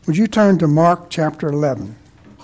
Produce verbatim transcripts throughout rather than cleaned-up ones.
Would you turn to Mark chapter eleven?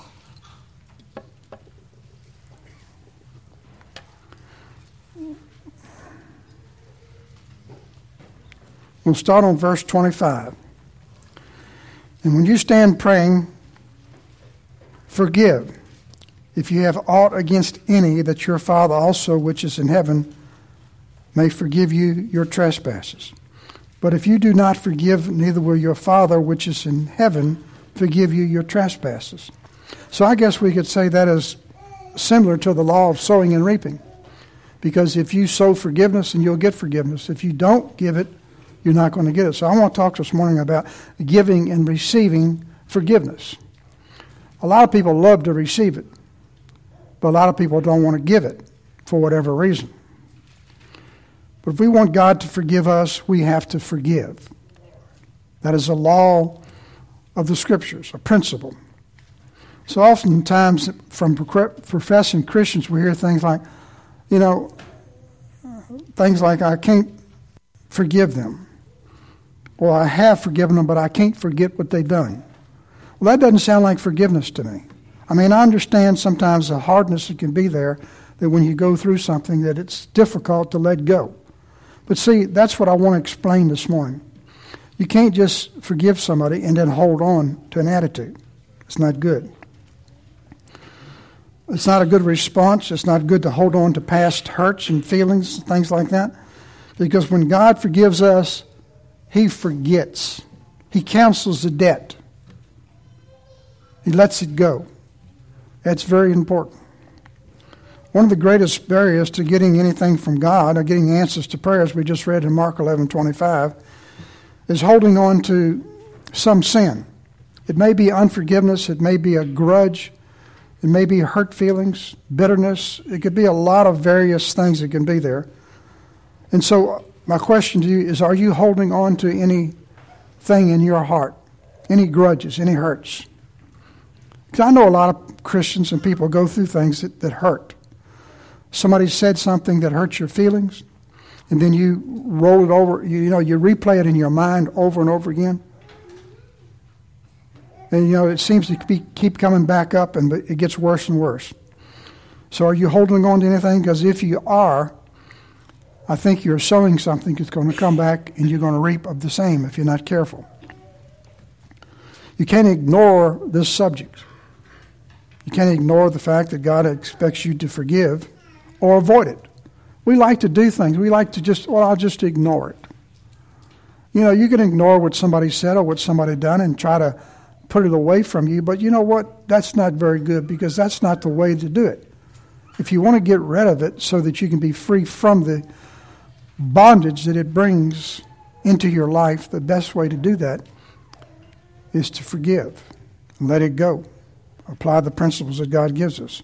We'll start on verse twenty-five. And when you stand praying, forgive, if you have aught against any, that your Father also which is in heaven may forgive you your trespasses. But if you do not forgive, neither will your Father which is in heaven forgive you your trespasses. So I guess we could say that is similar to the law of sowing and reaping. Because if you sow forgiveness, then you'll get forgiveness. If you don't give it, you're not going to get it. So I want to talk this morning about giving and receiving forgiveness. A lot of people love to receive it, but a lot of people don't want to give it for whatever reason. But if we want God to forgive us, we have to forgive. That is a law of the Scriptures, a principle. So oftentimes from professing Christians, we hear things like, you know, things like, I can't forgive them. Or I have forgiven them, but I can't forget what they've done. Well, that doesn't sound like forgiveness to me. I mean, I understand sometimes the hardness that can be there, that when you go through something that it's difficult to let go. But see, that's what I want to explain this morning. You can't just forgive somebody and then hold on to an attitude. It's not good. It's not a good response. It's not good to hold on to past hurts and feelings and things like that. Because when God forgives us, He forgets. He cancels the debt. He lets it go. That's very important. One of the greatest barriers to getting anything from God, or getting answers to prayers, we just read in Mark eleven twenty-five, is holding on to some sin. It may be unforgiveness. It may be a grudge. It may be hurt feelings, bitterness. It could be a lot of various things that can be there. And so my question to you is, are you holding on to anything in your heart? Any grudges, any hurts? Because I know a lot of Christians and people go through things that, that hurt. Somebody said something that hurts your feelings, and then you roll it over, you, you know, you replay it in your mind over and over again. And, you know, it seems to be, keep coming back up, and it gets worse and worse. So are you holding on to anything? Because if you are, I think you're sowing something that's going to come back, and you're going to reap of the same if you're not careful. You can't ignore this subject. You can't ignore the fact that God expects you to forgive or avoid it. We like to do things. We like to just, well, I'll just ignore it. You know, you can ignore what somebody said or what somebody done and try to put it away from you, but you know what? That's not very good, because that's not the way to do it. If you want to get rid of it so that you can be free from the bondage that it brings into your life, the best way to do that is to forgive and let it go. Apply the principles that God gives us.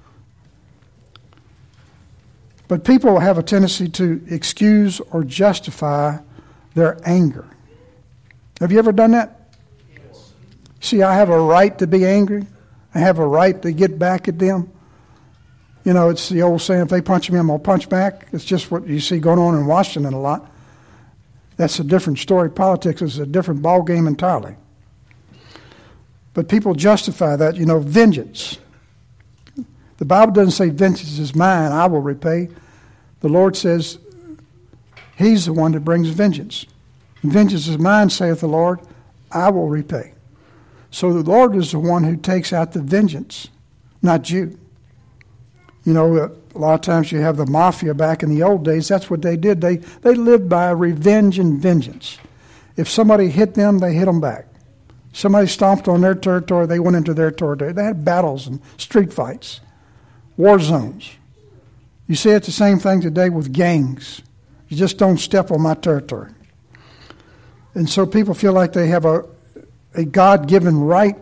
But people have a tendency to excuse or justify their anger. Have you ever done that? Yes. See, I have a right to be angry. I have a right to get back at them. You know, it's the old saying, if they punch me, I'm going to punch back. It's just what you see going on in Washington a lot. That's a different story. Politics is a different ballgame entirely. But people justify that, you know, vengeance. The Bible doesn't say vengeance is mine, I will repay. The Lord says He's the one that brings vengeance. Vengeance is mine, saith the Lord, I will repay. So the Lord is the one who takes out the vengeance, not you. You know, a lot of times you have the mafia back in the old days. That's what they did. They, they lived by revenge and vengeance. If somebody hit them, they hit them back. Somebody stomped on their territory, they went into their territory. They had battles and street fights, war zones. You see it the same thing today with gangs. You just don't step on my territory. And so people feel like they have a, a God-given right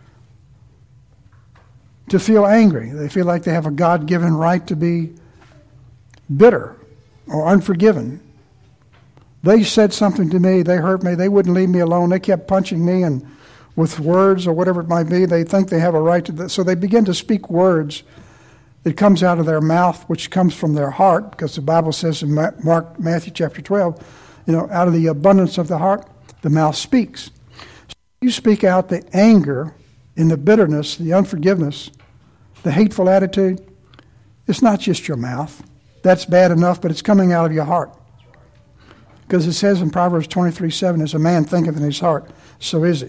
to feel angry. They feel like they have a God-given right to be bitter or unforgiven. They said something to me, they hurt me, they wouldn't leave me alone. They kept punching me and with words or whatever it might be. They think they have a right to that. So they begin to speak words that comes out of their mouth, which comes from their heart, because the Bible says in Mark, Matthew chapter twelve, you know, out of the abundance of the heart, the mouth speaks. So You speak out the anger and the bitterness, the unforgiveness, the hateful attitude. It's not just your mouth. That's bad enough, but it's coming out of your heart. Because it says in Proverbs twenty-three seven, as a man thinketh in his heart, so is he.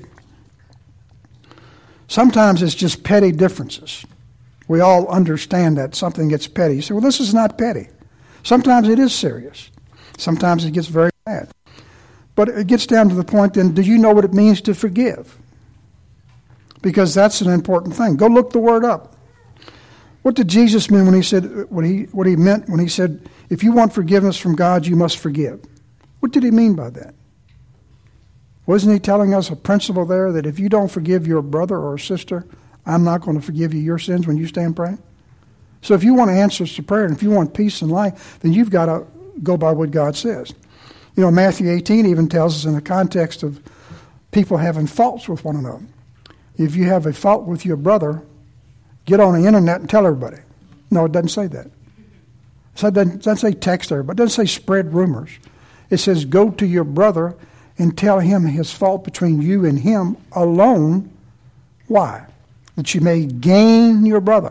Sometimes it's just petty differences. We all understand that something gets petty. You say, well, this is not petty. Sometimes it is serious. Sometimes it gets very bad. But it gets down to the point then, do you know what it means to forgive? Because that's an important thing. Go look the word up. What did Jesus mean when he said, what he, what he meant when he said, if you want forgiveness from God, you must forgive? What did he mean by that? Wasn't he telling us a principle there that if you don't forgive your brother or sister, I'm not going to forgive you your sins when you stand praying? So if you want answers to prayer and if you want peace in life, then you've got to go by what God says. You know, Matthew eighteen even tells us in the context of people having faults with one another. If you have a fault with your brother, get on the internet and tell everybody. No, it doesn't say that. So it doesn't, it doesn't say text everybody. It doesn't say spread rumors. It says go to your brother and tell him his fault between you and him alone. Why? That you may gain your brother.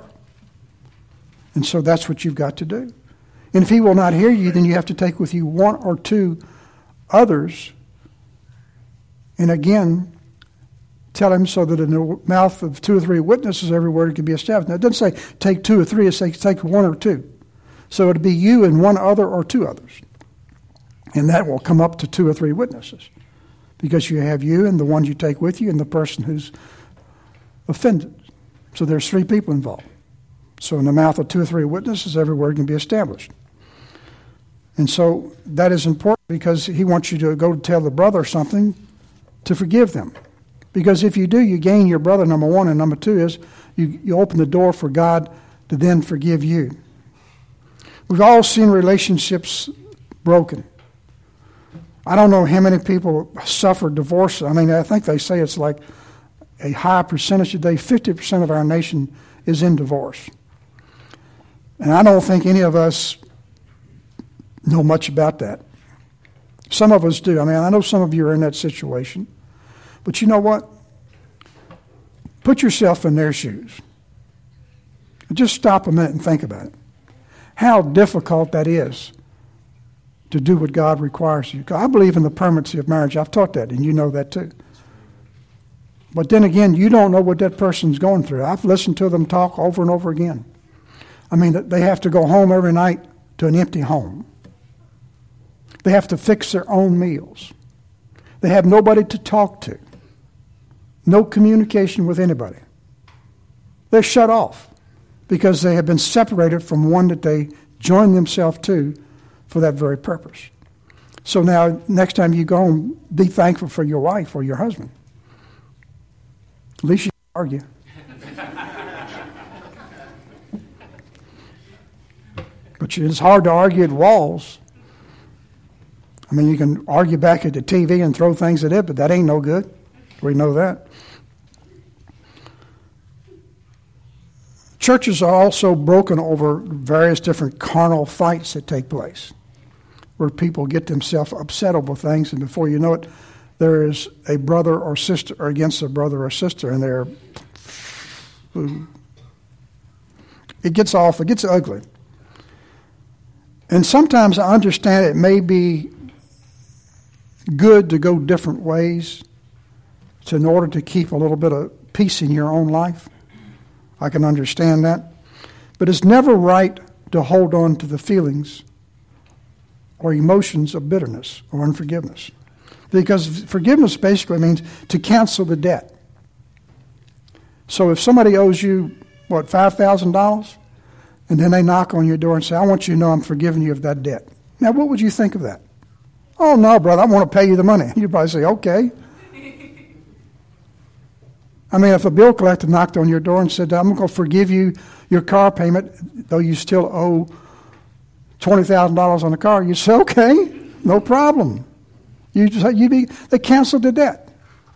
And so that's what you've got to do. And if he will not hear you, then you have to take with you one or two others. And again, tell him so that in the mouth of two or three witnesses every word can be established. Now, it doesn't say take two or three. It says take one or two. So it'd be you and one other or two others. And that will come up to two or three witnesses. Because you have you and the ones you take with you and the person who's offended. So there's three people involved. So in the mouth of two or three witnesses, every word can be established. And so that is important because he wants you to go to tell the brother something to forgive them. Because if you do, you gain your brother, number one. And number two is you, you open the door for God to then forgive you. We've all seen relationships broken. I don't know how many people suffer divorce. I mean, I think they say it's like a high percentage today. fifty percent of our nation is in divorce. And I don't think any of us know much about that. Some of us do. I mean, I know some of you are in that situation. But you know what? Put yourself in their shoes. Just stop a minute and think about it. How difficult that is to do what God requires you. I believe in the permanency of marriage. I've taught that, and you know that too. But then again, you don't know what that person's going through. I've listened to them talk over and over again. I mean, they have to go home every night to an empty home. They have to fix their own meals. They have nobody to talk to. No communication with anybody. They're shut off because they have been separated from one that they joined themselves to for that very purpose. So now, next time you go home, be thankful for your wife or your husband. At least you can argue. But it's hard to argue at walls. I mean, you can argue back at the T V and throw things at it, but that ain't no good. We know that. Churches are also broken over various different carnal fights that take place, where people get themselves upset over things, and before you know it, there is a brother or sister or against a brother or sister, and they're it gets off, it gets ugly. And sometimes I understand it may be good to go different ways to, in order to keep a little bit of peace in your own life. I can understand that. But it's never right to hold on to the feelings or emotions of bitterness or unforgiveness. Because forgiveness basically means to cancel the debt. So if somebody owes you, what, five thousand dollars? And then they knock on your door and say, I want you to know I'm forgiving you of that debt. Now, what would you think of that? Oh, no, brother, I want to pay you the money. You'd probably say, okay. I mean, if a bill collector knocked on your door and said, I'm going to forgive you your car payment, though you still owe twenty thousand dollars on the car, you'd say, okay, no problem. You just, you be, they canceled the debt.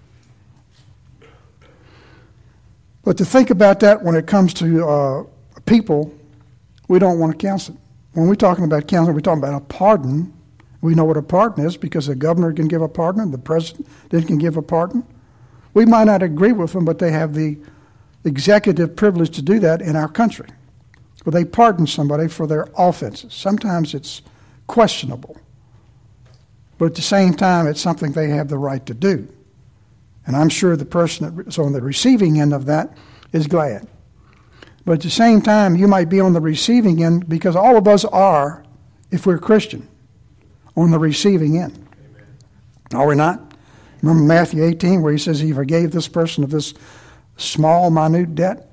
But to think about that when it comes to uh, people, we don't want to cancel it. When we're talking about counseling, we're talking about a pardon. We know what a pardon is because the governor can give a pardon and the president can give a pardon. We might not agree with them, but they have the executive privilege to do that in our country. Well, they pardon somebody for their offenses. Sometimes it's questionable. But at the same time, it's something they have the right to do. And I'm sure the person that's on the receiving end of that is glad. But at the same time, you might be on the receiving end, because all of us are, if we're Christian, on the receiving end. Amen. Are we not? Remember Matthew eighteen, where he says he forgave this person of this small, minute debt?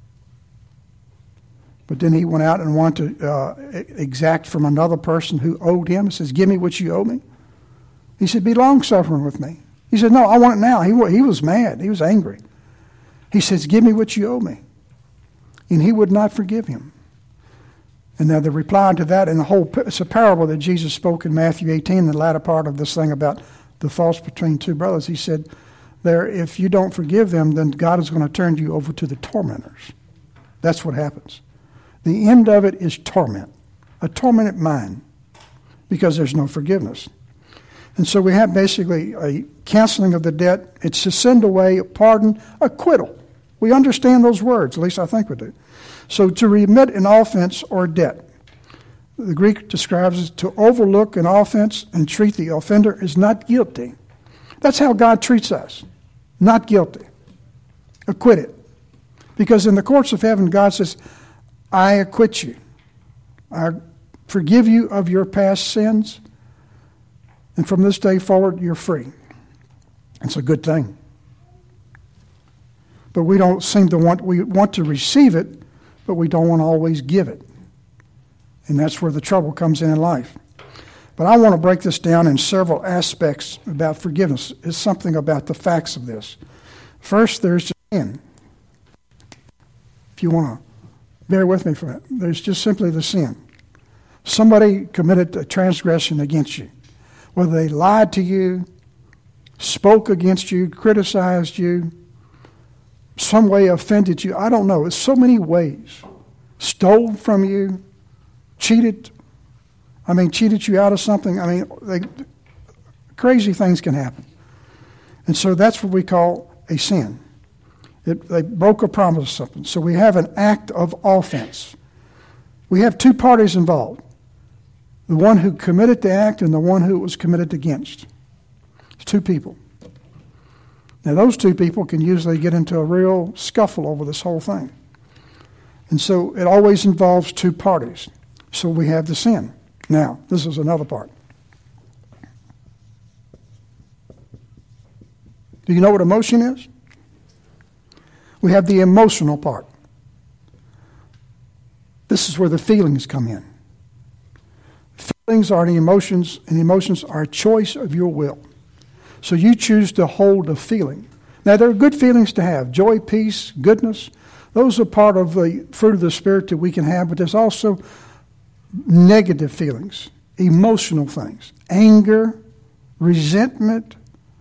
But then he went out and wanted to uh, exact from another person who owed him. He says, give me what you owe me. He said, be long-suffering with me. He said, no, I want it now. He, he was mad. He was angry. He says, give me what you owe me. And he would not forgive him. And now the reply to that, and the whole, it's a parable that Jesus spoke in Matthew eighteen, the latter part of this thing about the faults between two brothers. He said, there, if you don't forgive them, then God is going to turn you over to the tormentors. That's what happens. The end of it is torment, a tormented mind, because there's no forgiveness. And so we have basically a canceling of the debt. It's to send away, pardon, acquittal. We understand those words, at least I think we do. So to remit an offense or debt. The Greek describes it to overlook an offense and treat the offender as not guilty. That's how God treats us. Not guilty. Acquitted. Because in the courts of heaven, God says, I acquit you. I forgive you of your past sins. And from this day forward, you're free. It's a good thing. But we don't seem to want, we want to receive it, but we don't want to always give it. And that's where the trouble comes in in life. But I want to break this down in several aspects about forgiveness. It's something about the facts of this. First, there's the sin. If you want to bear with me for a minute, there's just simply the sin. Somebody committed a transgression against you. Whether they lied to you, spoke against you, criticized you, some way offended you. I don't know. It's so many ways. Stole from you, cheated. I mean, cheated you out of something. I mean, they, crazy things can happen. And so that's what we call a sin. It, they broke a promise of something. So we have an act of offense. We have two parties involved. The one who committed the act and the one who it was committed against. It's two people. Now, those two people can usually get into a real scuffle over this whole thing. And so it always involves two parties. So we have the sin. Now, this is another part. Do you know what emotion is? We have the emotional part. This is where the feelings come in. Feelings are the emotions, and emotions are a choice of your will. So you choose to hold a feeling. Now, there are good feelings to have. Joy, peace, goodness. Those are part of the fruit of the Spirit that we can have. But there's also negative feelings, emotional things. Anger, resentment,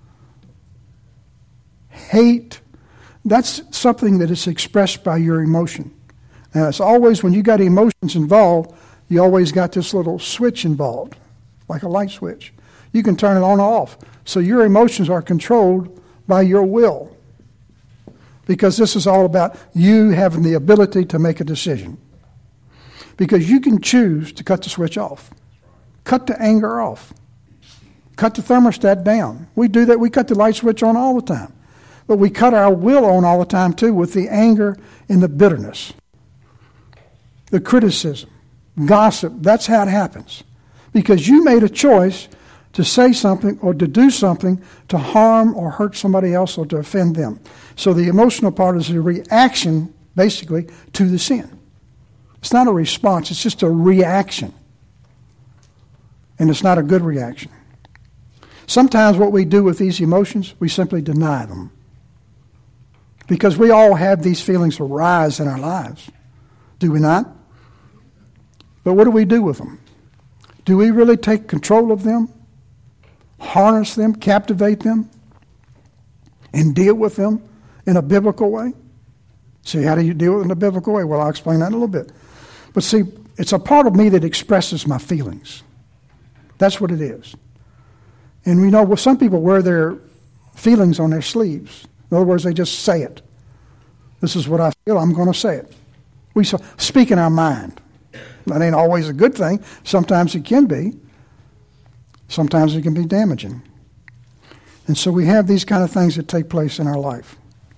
hate. That's something that is expressed by your emotion. Now, it's always, when you got emotions involved, you always got this little switch involved, like a light switch. You can turn it on or off. So your emotions are controlled by your will. Because this is all about you having the ability to make a decision. Because you can choose to cut the switch off. Cut the anger off. Cut the thermostat down. We do that. We cut the light switch on all the time. But we cut our will on all the time too, with the anger and the bitterness. The criticism. Gossip. That's how it happens. Because you made a choice to say something or to do something to harm or hurt somebody else or to offend them. So the emotional part is a reaction, basically, to the sin. It's not a response. It's just a reaction. And it's not a good reaction. Sometimes what we do with these emotions, we simply deny them. Because we all have these feelings arise in our lives. Do we not? But what do we do with them? Do we really take control of them? Harness them, captivate them, and deal with them in a biblical way? See, how do you deal with it in a biblical way? Well, I'll explain that in a little bit. But see, it's a part of me that expresses my feelings. That's what it is. And we know, well, some people wear their feelings on their sleeves. In other words, they just say it. This is what I feel, I'm going to say it. We speak in our mind. That ain't always a good thing. Sometimes it can be. Sometimes it can be damaging. And so we have these kind of things that take place in our life.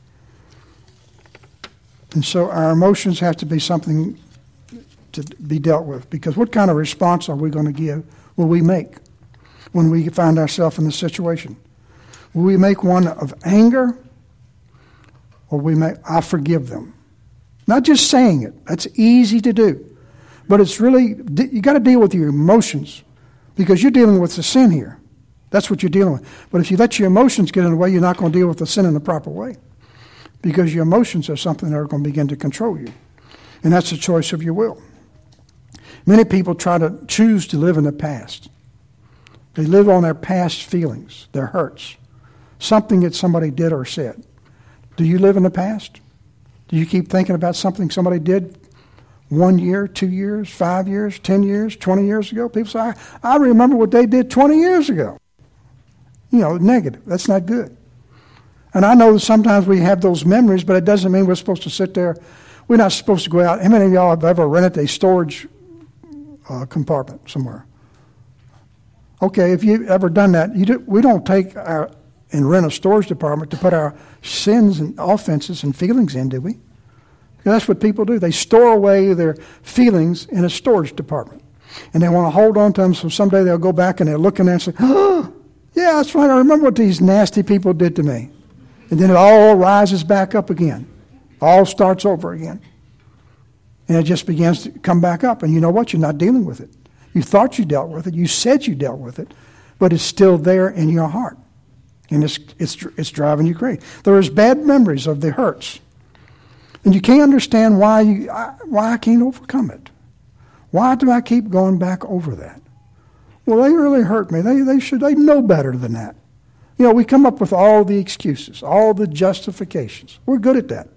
And so our emotions have to be something to be dealt with. Because what kind of response are we going to give, will we make when we find ourselves in this situation? Will we make one of anger, or we make, I forgive them? Not just saying it. That's easy to do. But it's really, you got to deal with your emotions, because you're dealing with the sin here. That's what you're dealing with. But if you let your emotions get in the way, you're not going to deal with the sin in the proper way, because your emotions are something that are going to begin to control you. And that's a choice of your will. Many people try to choose to live in the past. They live on their past feelings, their hurts, something that somebody did or said. Do you live in the past? Do you keep thinking about something somebody did one year, two years, five years, ten years, twenty years ago? People say, I, I remember what they did twenty years ago. You know, negative. That's not good. And I know that sometimes we have those memories, but it doesn't mean we're supposed to sit there. We're not supposed to go out. How many of y'all have ever rented a storage uh, compartment somewhere? Okay, if you've ever done that, you do, we don't take our and rent a storage department to put our sins and offenses and feelings in, do we? Because that's what people do. They store away their feelings in a storage department. And they want to hold on to them so someday they'll go back and they'll look in there and say, oh, yeah, that's right. I remember what these nasty people did to me. And then it all rises back up again. All starts over again. And it just begins to come back up. And you know what? You're not dealing with it. You thought you dealt with it. You said you dealt with it. But it's still there in your heart. And it's, it's, it's driving you crazy. There is bad memories of the hurts. And you can't understand why, you, I, why I can't overcome it. Why do I keep going back over that? Well, they really hurt me. They, they should they know better than that. You know, we come up with all the excuses, all the justifications. We're good at that.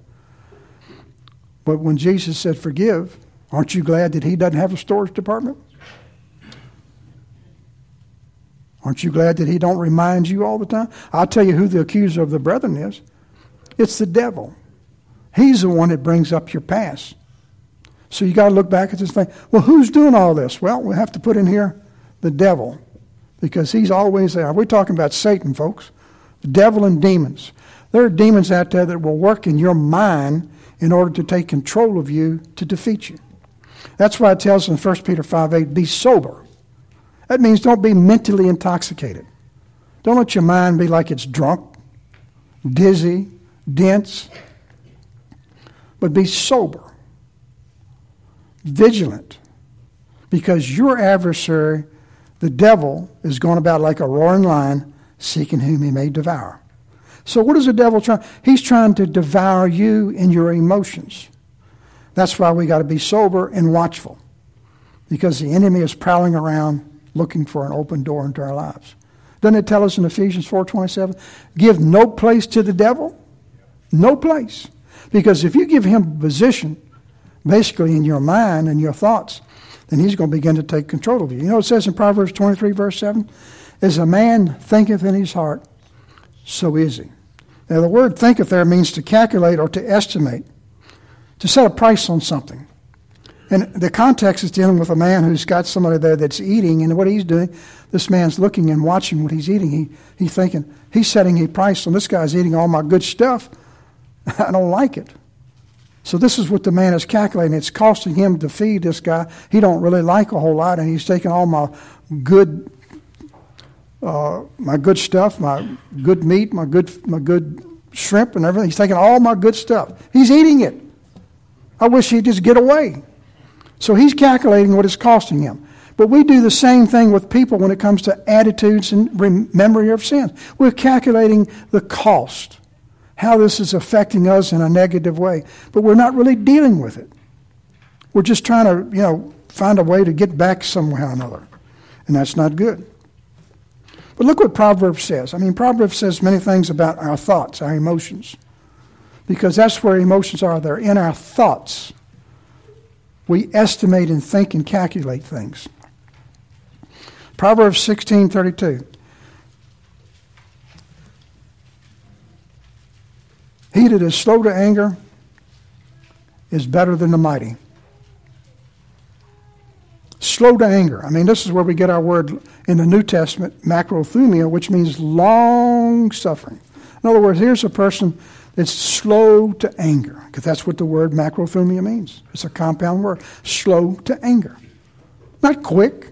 But when Jesus said forgive, aren't you glad that he doesn't have a storage department? Aren't you glad that he don't remind you all the time? I'll tell you who the accuser of the brethren is. It's the devil. He's the one that brings up your past. So you got to look back at this thing. Well, who's doing all this? Well, we have to put in here the devil, because he's always there. We're talking about Satan, folks. The devil and demons. There are demons out there that will work in your mind in order to take control of you to defeat you. That's why it tells in First Peter five eight, be sober. That means don't be mentally intoxicated. Don't let your mind be like it's drunk, dizzy, dense. But be sober, vigilant, because your adversary, the devil, is going about like a roaring lion, seeking whom he may devour. So what is the devil trying? He's trying to devour you in your emotions. That's why we got to be sober and watchful, because the enemy is prowling around looking for an open door into our lives. Doesn't it tell us in Ephesians four twenty-seven, give no place to the devil? No place. Because if you give him position, basically in your mind and your thoughts, then he's going to begin to take control of you. You know what it says in Proverbs twenty-three, verse seven? As a man thinketh in his heart, so is he. Now the word thinketh there means to calculate or to estimate, to set a price on something. And the context is dealing with a man who's got somebody there that's eating, and what he's doing, this man's looking and watching what he's eating. He He's thinking, he's setting a price on this guy's eating all my good stuff. I don't like it. So this is what the man is calculating. It's costing him to feed this guy. He don't really like a whole lot, and he's taking all my good uh, my good stuff, my good meat, my good my good shrimp and everything. He's taking all my good stuff. He's eating it. I wish he'd just get away. So he's calculating what it's costing him. But we do the same thing with people when it comes to attitudes and memory of sins. We're calculating the cost, how this is affecting us in a negative way. But we're not really dealing with it. We're just trying to, you know, find a way to get back somehow or another. And that's not good. But look what Proverbs says. I mean, Proverbs says many things about our thoughts, our emotions. Because that's where emotions are. They're in our thoughts. We estimate and think and calculate things. Proverbs sixteen thirty-two. He that is slow to anger is better than the mighty. Slow to anger. I mean, this is where we get our word in the New Testament, macrothumia, which means long suffering. In other words, here's a person that's slow to anger, because that's what the word macrothumia means. It's a compound word. Slow to anger. Not quick.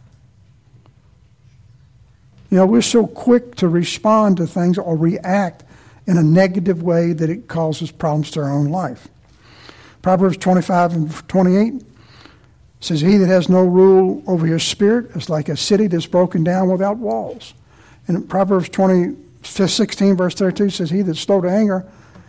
You know, we're so quick to respond to things or react in a negative way that it causes problems to our own life. Proverbs twenty-five and twenty-eight says, he that has no rule over his spirit is like a city that's broken down without walls. And Proverbs twenty, sixteen, verse thirty-two says, he that's slow to anger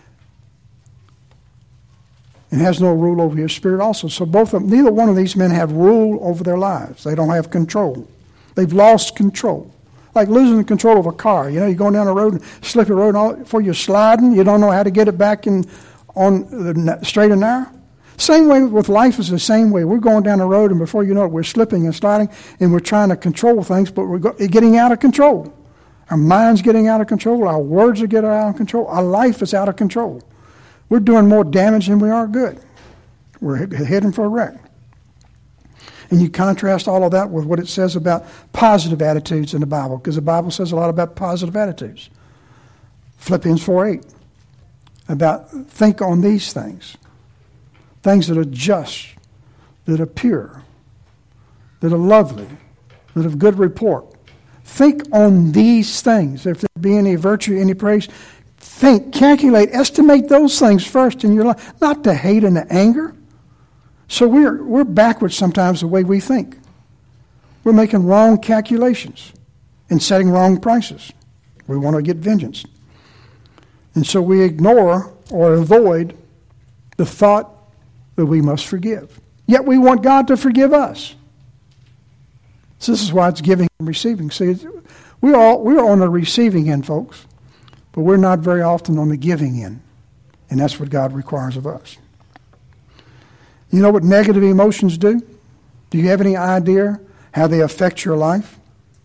and has no rule over his spirit also. So both of them, neither one of these men have rule over their lives. They don't have control. They've lost control. Like losing the control of a car. You know, you're going down a road, slippery road, and all, before you're sliding, you don't know how to get it back in on the straight and narrow. Same way with life is the same way. We're going down the road, and before you know it, we're slipping and sliding, and we're trying to control things, but we're go- getting out of control. Our mind's getting out of control. Our words are getting out of control. Our life is out of control. We're doing more damage than we are good. We're heading for a wreck. And you contrast all of that with what it says about positive attitudes in the Bible, because the Bible says a lot about positive attitudes. Philippians four eight, about think on these things. Things that are just, that are pure, that are lovely, that have good report. Think on these things. If there be any virtue, any praise, think, calculate, estimate those things first in your life, not the hate and the anger. So we're we're backwards sometimes the way we think. We're making wrong calculations and setting wrong prices. We want to get vengeance. And so we ignore or avoid the thought that we must forgive. Yet we want God to forgive us. So this is why it's giving and receiving. See, we're all we're on the receiving end, folks, but we're not very often on the giving end. And that's what God requires of us. You know what negative emotions do? Do you have any idea how they affect your life?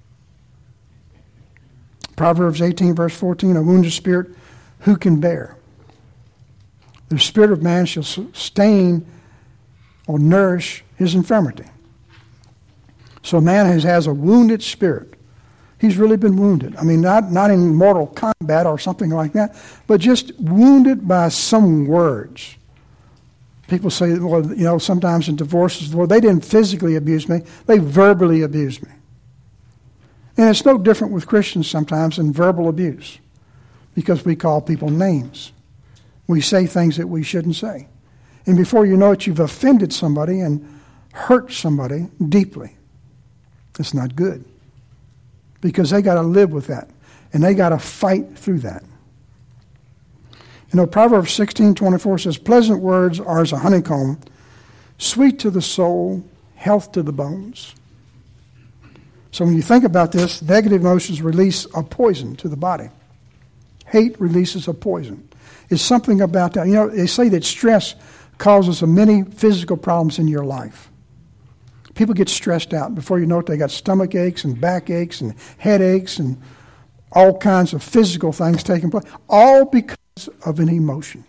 Proverbs eighteen, verse fourteen, a wounded spirit, who can bear? The spirit of man shall sustain or nourish his infirmity. So a man has, has a wounded spirit. He's really been wounded. I mean, not, not in mortal combat or something like that, but just wounded by some words. People say, well, you know, sometimes in divorces, well, they didn't physically abuse me, they verbally abused me. And it's no different with Christians sometimes in verbal abuse, because we call people names. We say things that we shouldn't say. And before you know it, you've offended somebody and hurt somebody deeply. It's not good, because they got to live with that, and they got to fight through that. You know, Proverbs sixteen twenty-four says, pleasant words are as a honeycomb, sweet to the soul, health to the bones. So when you think about this, negative emotions release a poison to the body. Hate releases a poison. It's something about that. You know, they say that stress causes many physical problems in your life. People get stressed out. Before you know it, they got stomach aches and back aches and headaches and all kinds of physical things taking place, all because of an emotion.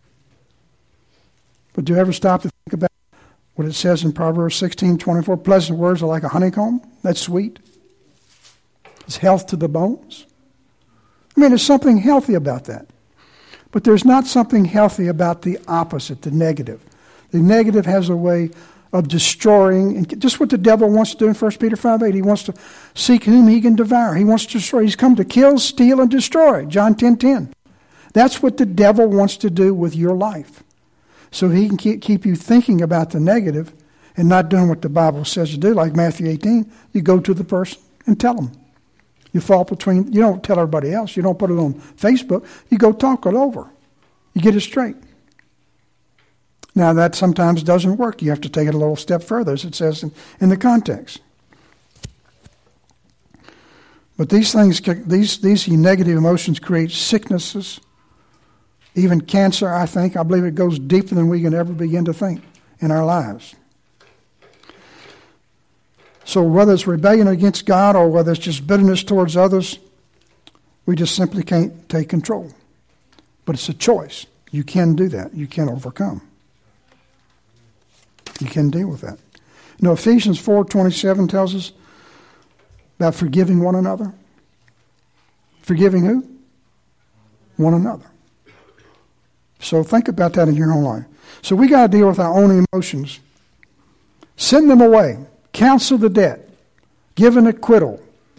But do you ever stop to think about what it says in Proverbs sixteen twenty-four? Pleasant words are like a honeycomb. That's sweet. It's health to the bones. I mean, there's something healthy about that. But there's not something healthy about the opposite, the negative. The negative has a way of destroying, and just what the devil wants to do in First Peter five eight. He wants to seek whom he can devour. He wants to destroy. He's come to kill, steal, and destroy. John ten ten. That's what the devil wants to do with your life. So he can keep, keep you thinking about the negative and not doing what the Bible says to do. Like Matthew eighteen, you go to the person and tell them. You fall between, you don't tell everybody else. You don't put it on Facebook. You go talk it over. You get it straight. Now, that sometimes doesn't work. You have to take it a little step further, as it says in, in the context. But these things, these, these negative emotions create sicknesses, even cancer, I think. I believe it goes deeper than we can ever begin to think in our lives. So whether it's rebellion against God or whether it's just bitterness towards others, we just simply can't take control. But it's a choice. You can do that. You can overcome. You can deal with that. You know, Ephesians four twenty-seven tells us about forgiving one another. Forgiving who? One another. So think about that in your own life. So we got to deal with our own emotions. Send them away. Cancel the debt. Give an acquittal.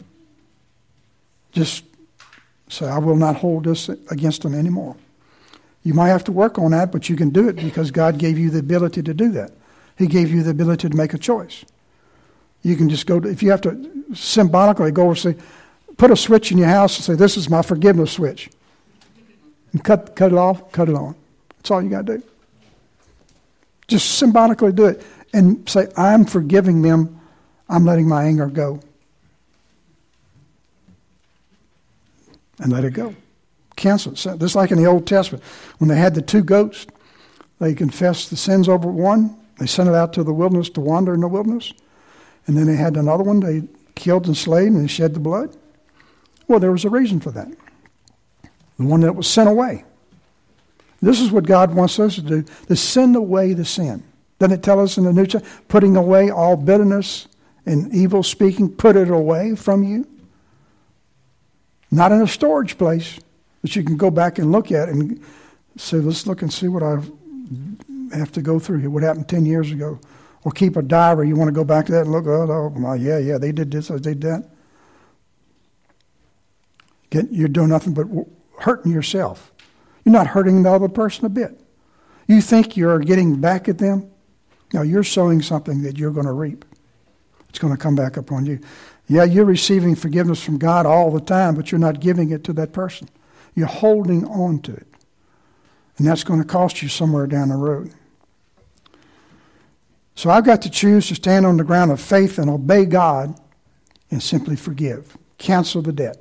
Just say, I will not hold this against them anymore. You might have to work on that, but you can do it because God gave you the ability to do that. He gave you the ability to make a choice. You can just go to, if you have to symbolically go and say, put a switch in your house and say, this is my forgiveness switch. And cut, cut it off, cut it on. That's all you got to do. Just symbolically do it and say, I'm forgiving them. I'm letting my anger go. And let it go. Cancel it. So, just like in the Old Testament, when they had the two goats, they confessed the sins over one. They sent it out to the wilderness to wander in the wilderness. And then they had another one they killed and slain and shed the blood. Well, there was a reason for that. The one that was sent away. This is what God wants us to do, to send away the sin. Doesn't it tell us in the New Testament, putting away all bitterness and evil speaking, put it away from you? Not in a storage place that you can go back and look at and say, let's look and see what I have to go through here, what happened ten years ago. Or keep a diary. You want to go back to that and look, oh, oh yeah, yeah, they did this, they did that. Get, you're doing nothing but hurting yourself. You're not hurting the other person a bit. You think you're getting back at them? No, you're sowing something that you're going to reap. It's going to come back upon you. Yeah, you're receiving forgiveness from God all the time, but you're not giving it to that person. You're holding on to it. And that's going to cost you somewhere down the road. So I've got to choose to stand on the ground of faith and obey God and simply forgive. Cancel the debt.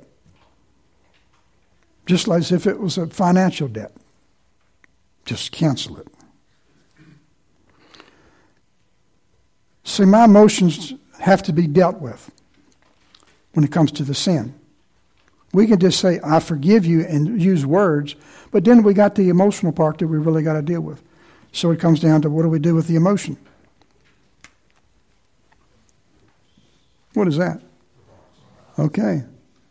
Just as if it was a financial debt. Just cancel it. See, my emotions have to be dealt with when it comes to the sin. We can just say, I forgive you, and use words, but then we got the emotional part that we really got to deal with. So it comes down to, what do we do with the emotion? What is that? Okay.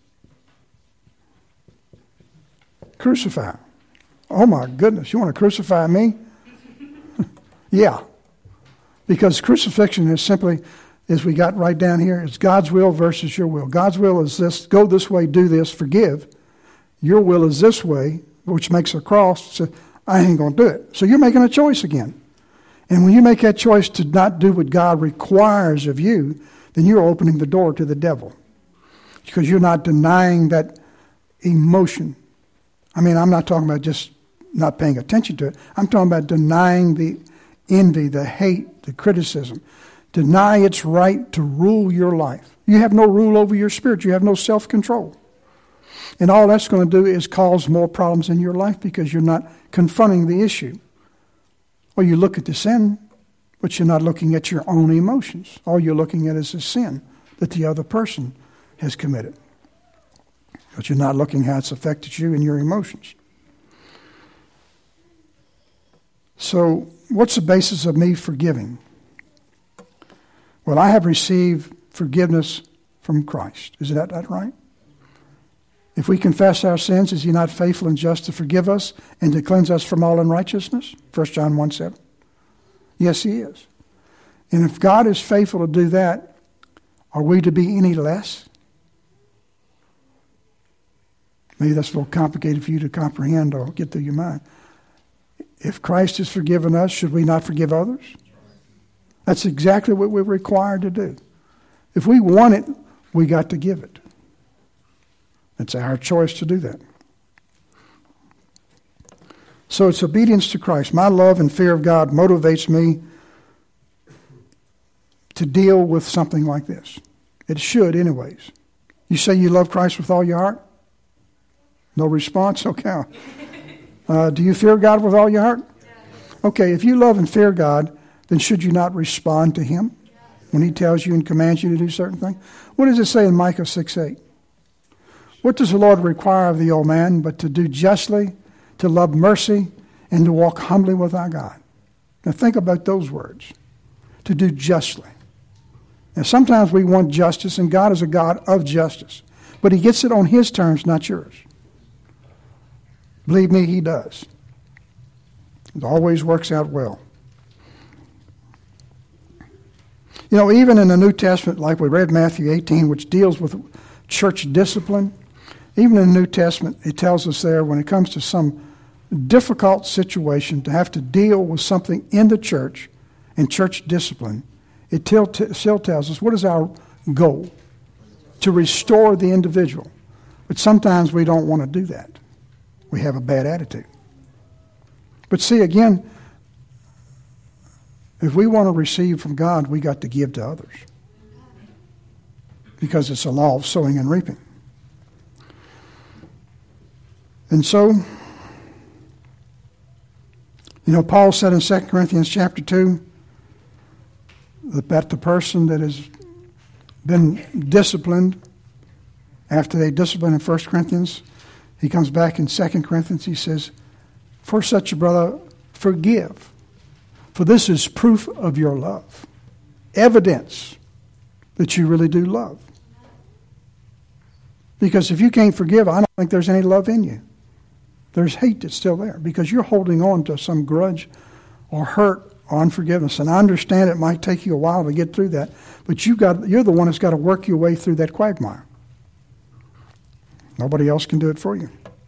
Crucify. Oh my goodness, you want to crucify me? Yeah. Because crucifixion is simply, as we got right down here, it's God's will versus your will. God's will is this, go this way, do this, forgive. Your will is this way, which makes a cross. So I ain't going to do it. So you're making a choice again. And when you make that choice to not do what God requires of you, then you're opening the door to the devil. Because you're not denying that emotion. I mean, I'm not talking about just not paying attention to it. I'm talking about denying the envy, the hate, the criticism. Deny its right to rule your life. You have no rule over your spirit. You have no self-control. And all that's going to do is cause more problems in your life because you're not confronting the issue. Or you look at the sin, but you're not looking at your own emotions. All you're looking at is the sin that the other person has committed. But you're not looking how it's affected you and your emotions. So, what's the basis of me forgiving? Well, I have received forgiveness from Christ. Is that, that right? If we confess our sins, is he not faithful and just to forgive us and to cleanse us from all unrighteousness? First John one seven. Yes, he is. And if God is faithful to do that, are we to be any less? Maybe that's a little complicated for you to comprehend or get through your mind. If Christ has forgiven us, should we not forgive others? That's exactly what we're required to do. If we want it, we got to give it. It's our choice to do that. So it's obedience to Christ. My love and fear of God motivates me to deal with something like this. It should anyways. You say you love Christ with all your heart? No response? Okay. Uh, do you fear God with all your heart? Okay, if you love and fear God, then should you not respond to him when he tells you and commands you to do certain things? What does it say in Micah six eight? What does the Lord require of the old man but to do justly, to love mercy, and to walk humbly with our God. Now think about those words. To do justly. Now sometimes we want justice, and God is a God of justice. But he gets it on his terms, not yours. Believe me, he does. It always works out well. You know, even in the New Testament, like we read Matthew eighteen, which deals with church discipline, even in the New Testament, it tells us there when it comes to some difficult situation to have to deal with something in the church and church discipline, it still tells us what is our goal? To restore the individual. But sometimes we don't want to do that. We have a bad attitude. But see, again, if we want to receive from God, we got to give to others. Because it's a law of sowing and reaping. And so, you know, Paul said in Second Corinthians chapter two that the person that has been disciplined, after they discipline in First Corinthians, he comes back in Second Corinthians, he says, for such a brother, forgive. For this is proof of your love. Evidence that you really do love. Because if you can't forgive, I don't think there's any love in you. There's hate that's still there because you're holding on to some grudge or hurt or unforgiveness. And I understand it might take you a while to get through that, but you got, you're the one that's got to work your way through that quagmire. Nobody else can do it for you.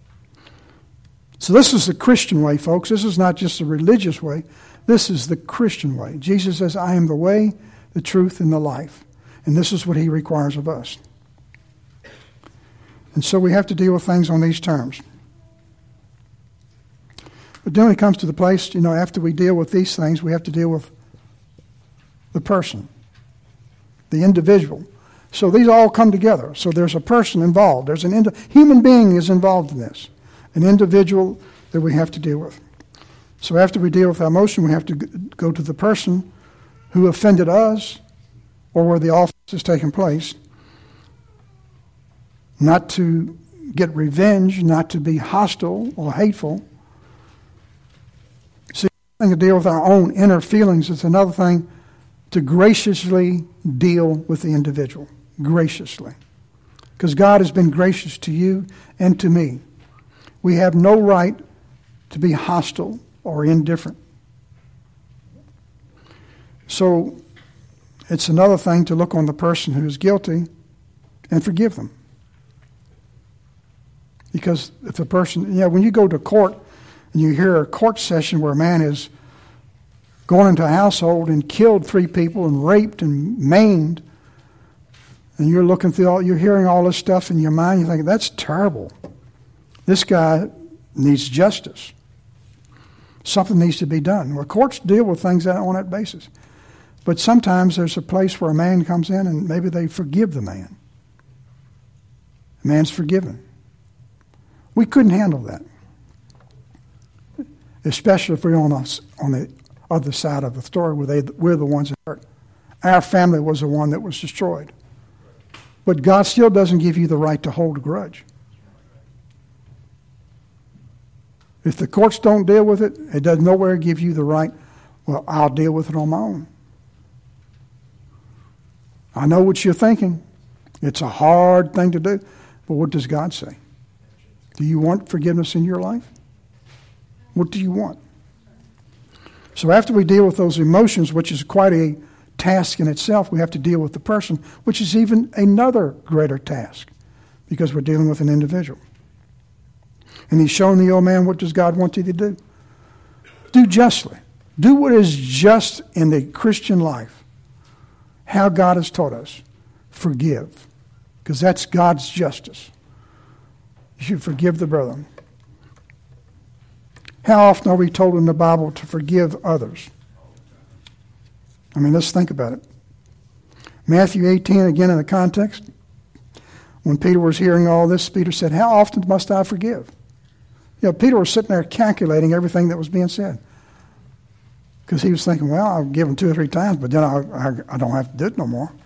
So this is the Christian way, folks. This is not just a religious way. This is the Christian way. Jesus says, I am the way, the truth, and the life. And this is what he requires of us. And so we have to deal with things on these terms. But then when it comes to the place, you know, after we deal with these things, we have to deal with the person, the individual. So these all come together. So there's a person involved. There's an indi- human being is involved in this, an individual that we have to deal with. So after we deal with our emotion, we have to go to the person who offended us or where the offense has taken place, not to get revenge, not to be hostile or hateful. See, one thing to deal with our own inner feelings. It's another thing to graciously deal with the individual. Graciously. Because God has been gracious to you and to me. We have no right to be hostile or indifferent. So it's another thing to look on the person who is guilty and forgive them. Because if the person, you know, when you go to court and you hear a court session where a man has gone into a household and killed three people and raped and maimed, and you're looking through all, you're hearing all this stuff in your mind, you think, that's terrible. This guy needs justice. Something needs to be done. Well, courts deal with things on that basis. But sometimes there's a place where a man comes in and maybe they forgive the man. The man's forgiven. We couldn't handle that. Especially if we're on, us, on the other side of the story where they, we're the ones that hurt. Our family was the one that was destroyed. But God still doesn't give you the right to hold a grudge. If the courts don't deal with it, it does nowhere give you the right, well, I'll deal with it on my own. I know what you're thinking. It's a hard thing to do. But what does God say? Do you want forgiveness in your life? What do you want? So after we deal with those emotions, which is quite a task in itself, we have to deal with the person, which is even another greater task because we're dealing with an individual. And he's shown the old man, what does God want you to do? Do justly. Do what is just in the Christian life. How God has taught us. Forgive. Because that's God's justice. You should forgive the brethren. How often are we told in the Bible to forgive others? I mean, let's think about it. Matthew eighteen, again in the context. When Peter was hearing all this, Peter said, how often must I forgive? You know, Peter was sitting there calculating everything that was being said. Because he was thinking, well, I'll give him two or three times, but then I, I, I don't have to do it no more.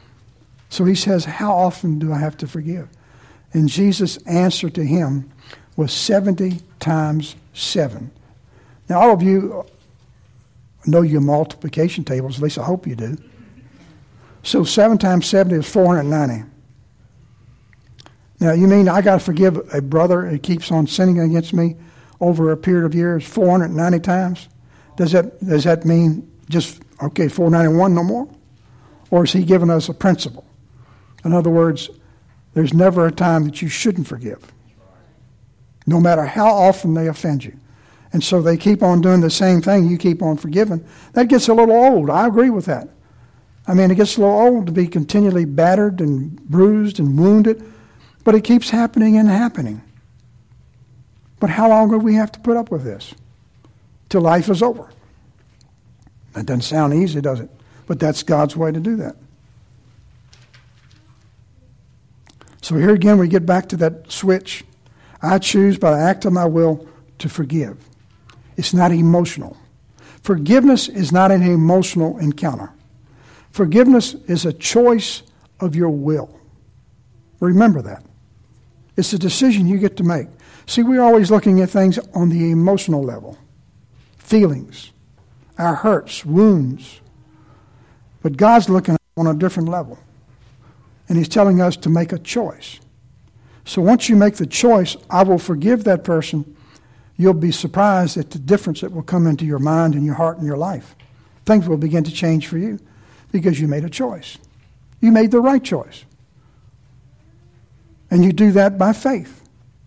So he says, how often do I have to forgive? And Jesus answered to him, was seventy times seven. Now, all of you know your multiplication tables, at least I hope you do. So seven times seventy is four hundred ninety. Now, you mean I got to forgive a brother who keeps on sinning against me over a period of years four hundred ninety times? Does that does that mean just, okay, four hundred ninety-one, no more? Or is he giving us a principle? In other words, there's never a time that you shouldn't forgive, no matter how often they offend you. And so they keep on doing the same thing, you keep on forgiving. That gets a little old. I agree with that. I mean, it gets a little old to be continually battered and bruised and wounded, but it keeps happening and happening. But how long do we have to put up with this? Till life is over. That doesn't sound easy, does it? But that's God's way to do that. So here again we get back to that switch. I choose by the act of my will to forgive. It's not emotional. Forgiveness is not an emotional encounter. Forgiveness is a choice of your will. Remember that. It's a decision you get to make. See, we're always looking at things on the emotional level. Feelings, our hurts, wounds. But God's looking at it on a different level. And He's telling us to make a choice. So once you make the choice, I will forgive that person, you'll be surprised at the difference that will come into your mind and your heart and your life. Things will begin to change for you because you made a choice. You made the right choice. And you do that by faith.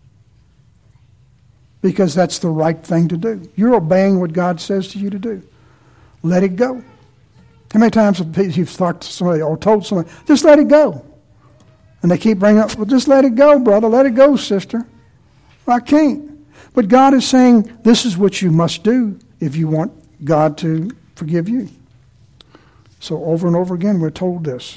Because that's the right thing to do. You're obeying what God says to you to do. Let it go. How many times have you've talked to somebody or told somebody, just let it go? And they keep bringing up, well, just let it go, brother. Let it go, sister. Well, I can't. But God is saying, this is what you must do if you want God to forgive you. So over and over again, we're told this.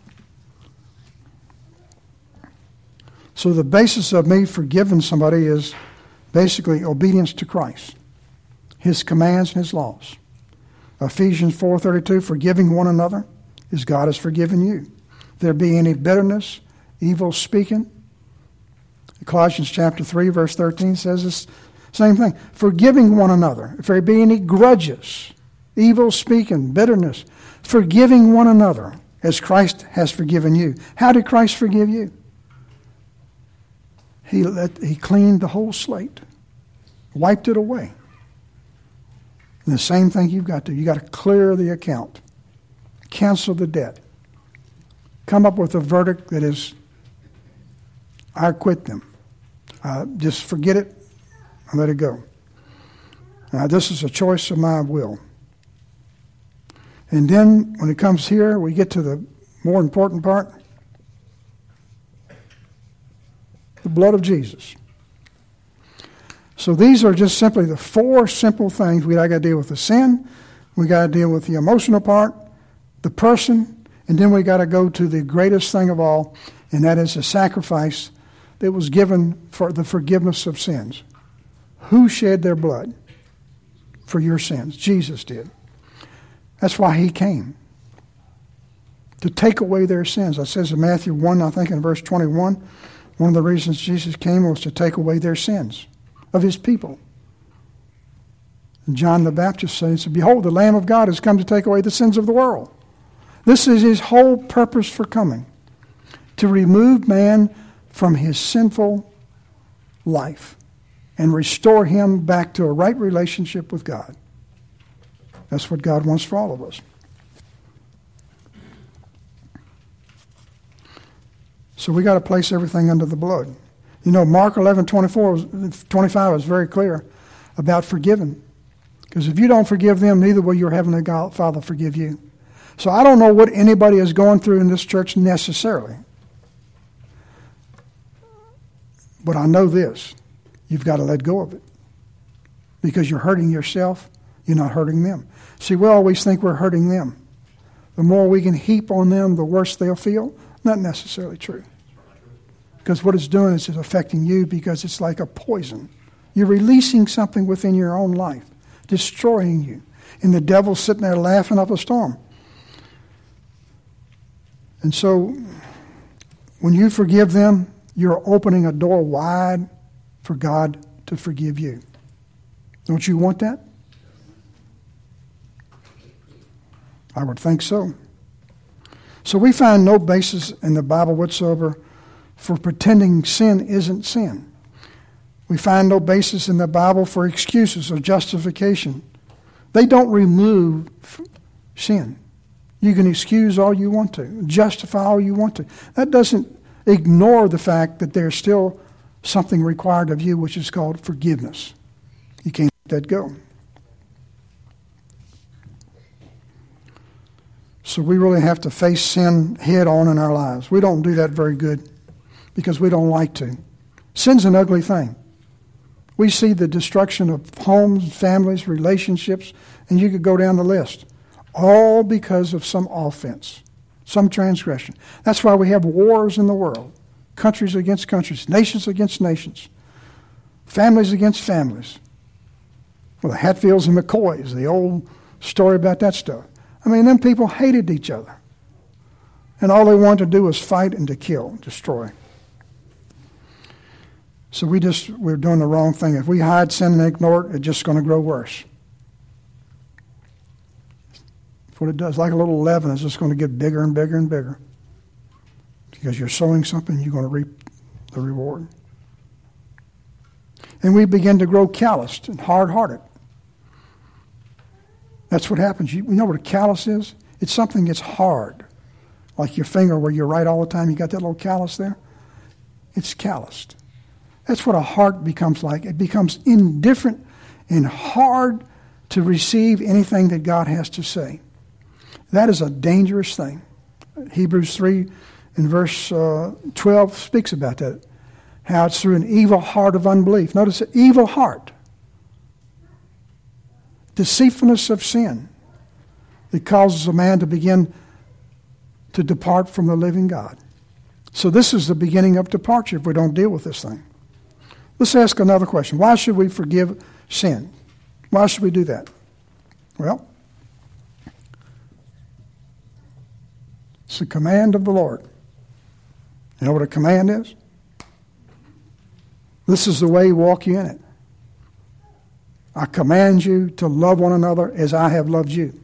So the basis of me forgiving somebody is basically obedience to Christ, His commands and His laws. Ephesians four thirty-two, forgiving one another as God has forgiven you. If there be any bitterness, evil speaking. Colossians chapter three, verse thirteen says this same thing. Forgiving one another. If there be any grudges, evil speaking, bitterness, forgiving one another as Christ has forgiven you. How did Christ forgive you? He let, he cleaned the whole slate, wiped it away. And the same thing you've got to do. You've got to clear the account, cancel the debt, come up with a verdict that is, I quit them. Uh, just forget it and let it go. Now, this is a choice of my will. And then when it comes here, we get to the more important part. The blood of Jesus. So these are just simply the four simple things. We got to deal with the sin, we got to deal with the emotional part, the person, and then we got to go to the greatest thing of all, and that is the sacrifice that was given for the forgiveness of sins. Who shed their blood for your sins? Jesus did. That's why He came. To take away their sins. It says in Matthew one, I think in verse twenty-one, one of the reasons Jesus came was to take away their sins of His people. And John the Baptist says, behold, the Lamb of God has come to take away the sins of the world. This is His whole purpose for coming. To remove man from his sinful life and restore him back to a right relationship with God. That's what God wants for all of us. So we got to place everything under the blood. You know, Mark eleven twenty-four, twenty-five is very clear about forgiving. Because if you don't forgive them, neither will your heavenly God, Father forgive you. So I don't know what anybody is going through in this church necessarily. But I know this. You've got to let go of it. Because you're hurting yourself, you're not hurting them. See, we always think we're hurting them. The more we can heap on them, the worse they'll feel. Not necessarily true. Because what it's doing is it's affecting you because it's like a poison. You're releasing something within your own life, destroying you. And the devil's sitting there laughing up a storm. And so, when you forgive them, you're opening a door wide for God to forgive you. Don't you want that? I would think so. So we find no basis in the Bible whatsoever for pretending sin isn't sin. We find no basis in the Bible for excuses or justification. They don't remove sin. You can excuse all you want to, justify all you want to. That doesn't ignore the fact that there's still something required of you, which is called forgiveness. You can't let that go. So we really have to face sin head on in our lives. We don't do that very good because we don't like to. Sin's an ugly thing. We see the destruction of homes, families, relationships, and you could go down the list. All because of some offense, some transgression. That's why we have wars in the world. Countries against countries, nations against nations, families against families. Well, the Hatfields and McCoys, the old story about that stuff. I mean, them people hated each other. And all they wanted to do was fight and to kill, destroy. So we just, we're doing the wrong thing. If we hide sin and ignore it, it's just going to grow worse. That's what it does. Like a little leaven, it's just going to get bigger and bigger and bigger. Because you're sowing something, you're going to reap the reward. And we begin to grow calloused and hard-hearted. That's what happens. You, you know what a callus is? It's something that's hard. Like your finger where you write all the time, you got that little callus there? It's calloused. That's what a heart becomes like. It becomes indifferent and hard to receive anything that God has to say. That is a dangerous thing. Hebrews three in verse uh, twelve speaks about that. How it's through an evil heart of unbelief. Notice an evil heart. Deceitfulness of sin that causes a man to begin to depart from the living God. So this is the beginning of departure if we don't deal with this thing. Let's ask another question. Why should we forgive sin? Why should we do that? Well, it's a command of the Lord. You know what a command is? This is the way walk you in it. I command you to love one another as I have loved you.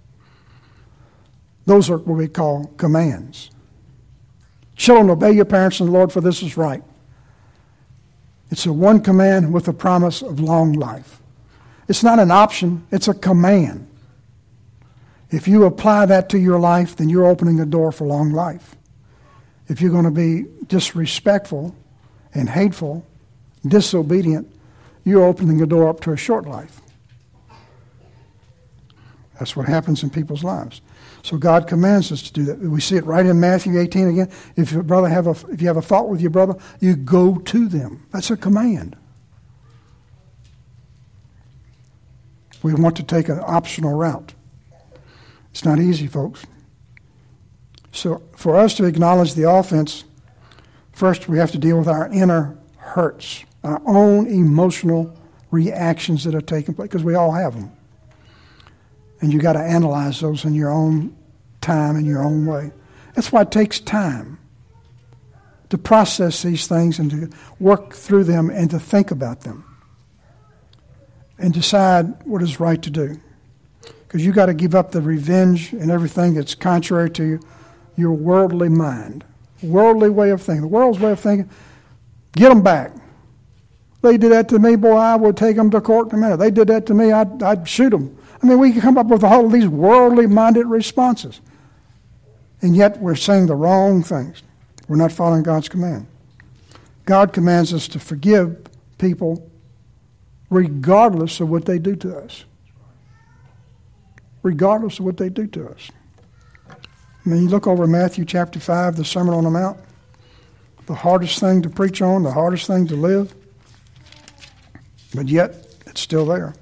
Those are what we call commands. Children, obey your parents in the Lord, for this is right. It's a one command with a promise of long life. It's not an option, it's a command. If you apply that to your life, then you're opening a door for long life. If you're going to be disrespectful and hateful, disobedient, you're opening the door up to a short life. That's what happens in people's lives. So God commands us to do that. We see it right in Matthew eighteen again. If your brother have a, if you have a fault with your brother, you go to them. That's a command. We want to take an optional route. It's not easy, folks. So for us to acknowledge the offense, first we have to deal with our inner hurts, our own emotional reactions that are taking place, because we all have them. And you got to analyze those in your own time, in your own way. That's why it takes time to process these things and to work through them and to think about them and decide what is right to do. Because you got to give up the revenge and everything that's contrary to your worldly mind, worldly way of thinking. The world's way of thinking, get them back. They did that to me, boy, I would take them to court in a minute. They did that to me, I'd, I'd shoot them. I mean, we can come up with all of these worldly-minded responses. And yet we're saying the wrong things. We're not following God's command. God commands us to forgive people regardless of what they do to us. Regardless of what they do to us. I mean, you look over Matthew chapter five, the Sermon on the Mount, the hardest thing to preach on, the hardest thing to live, but yet it's still there.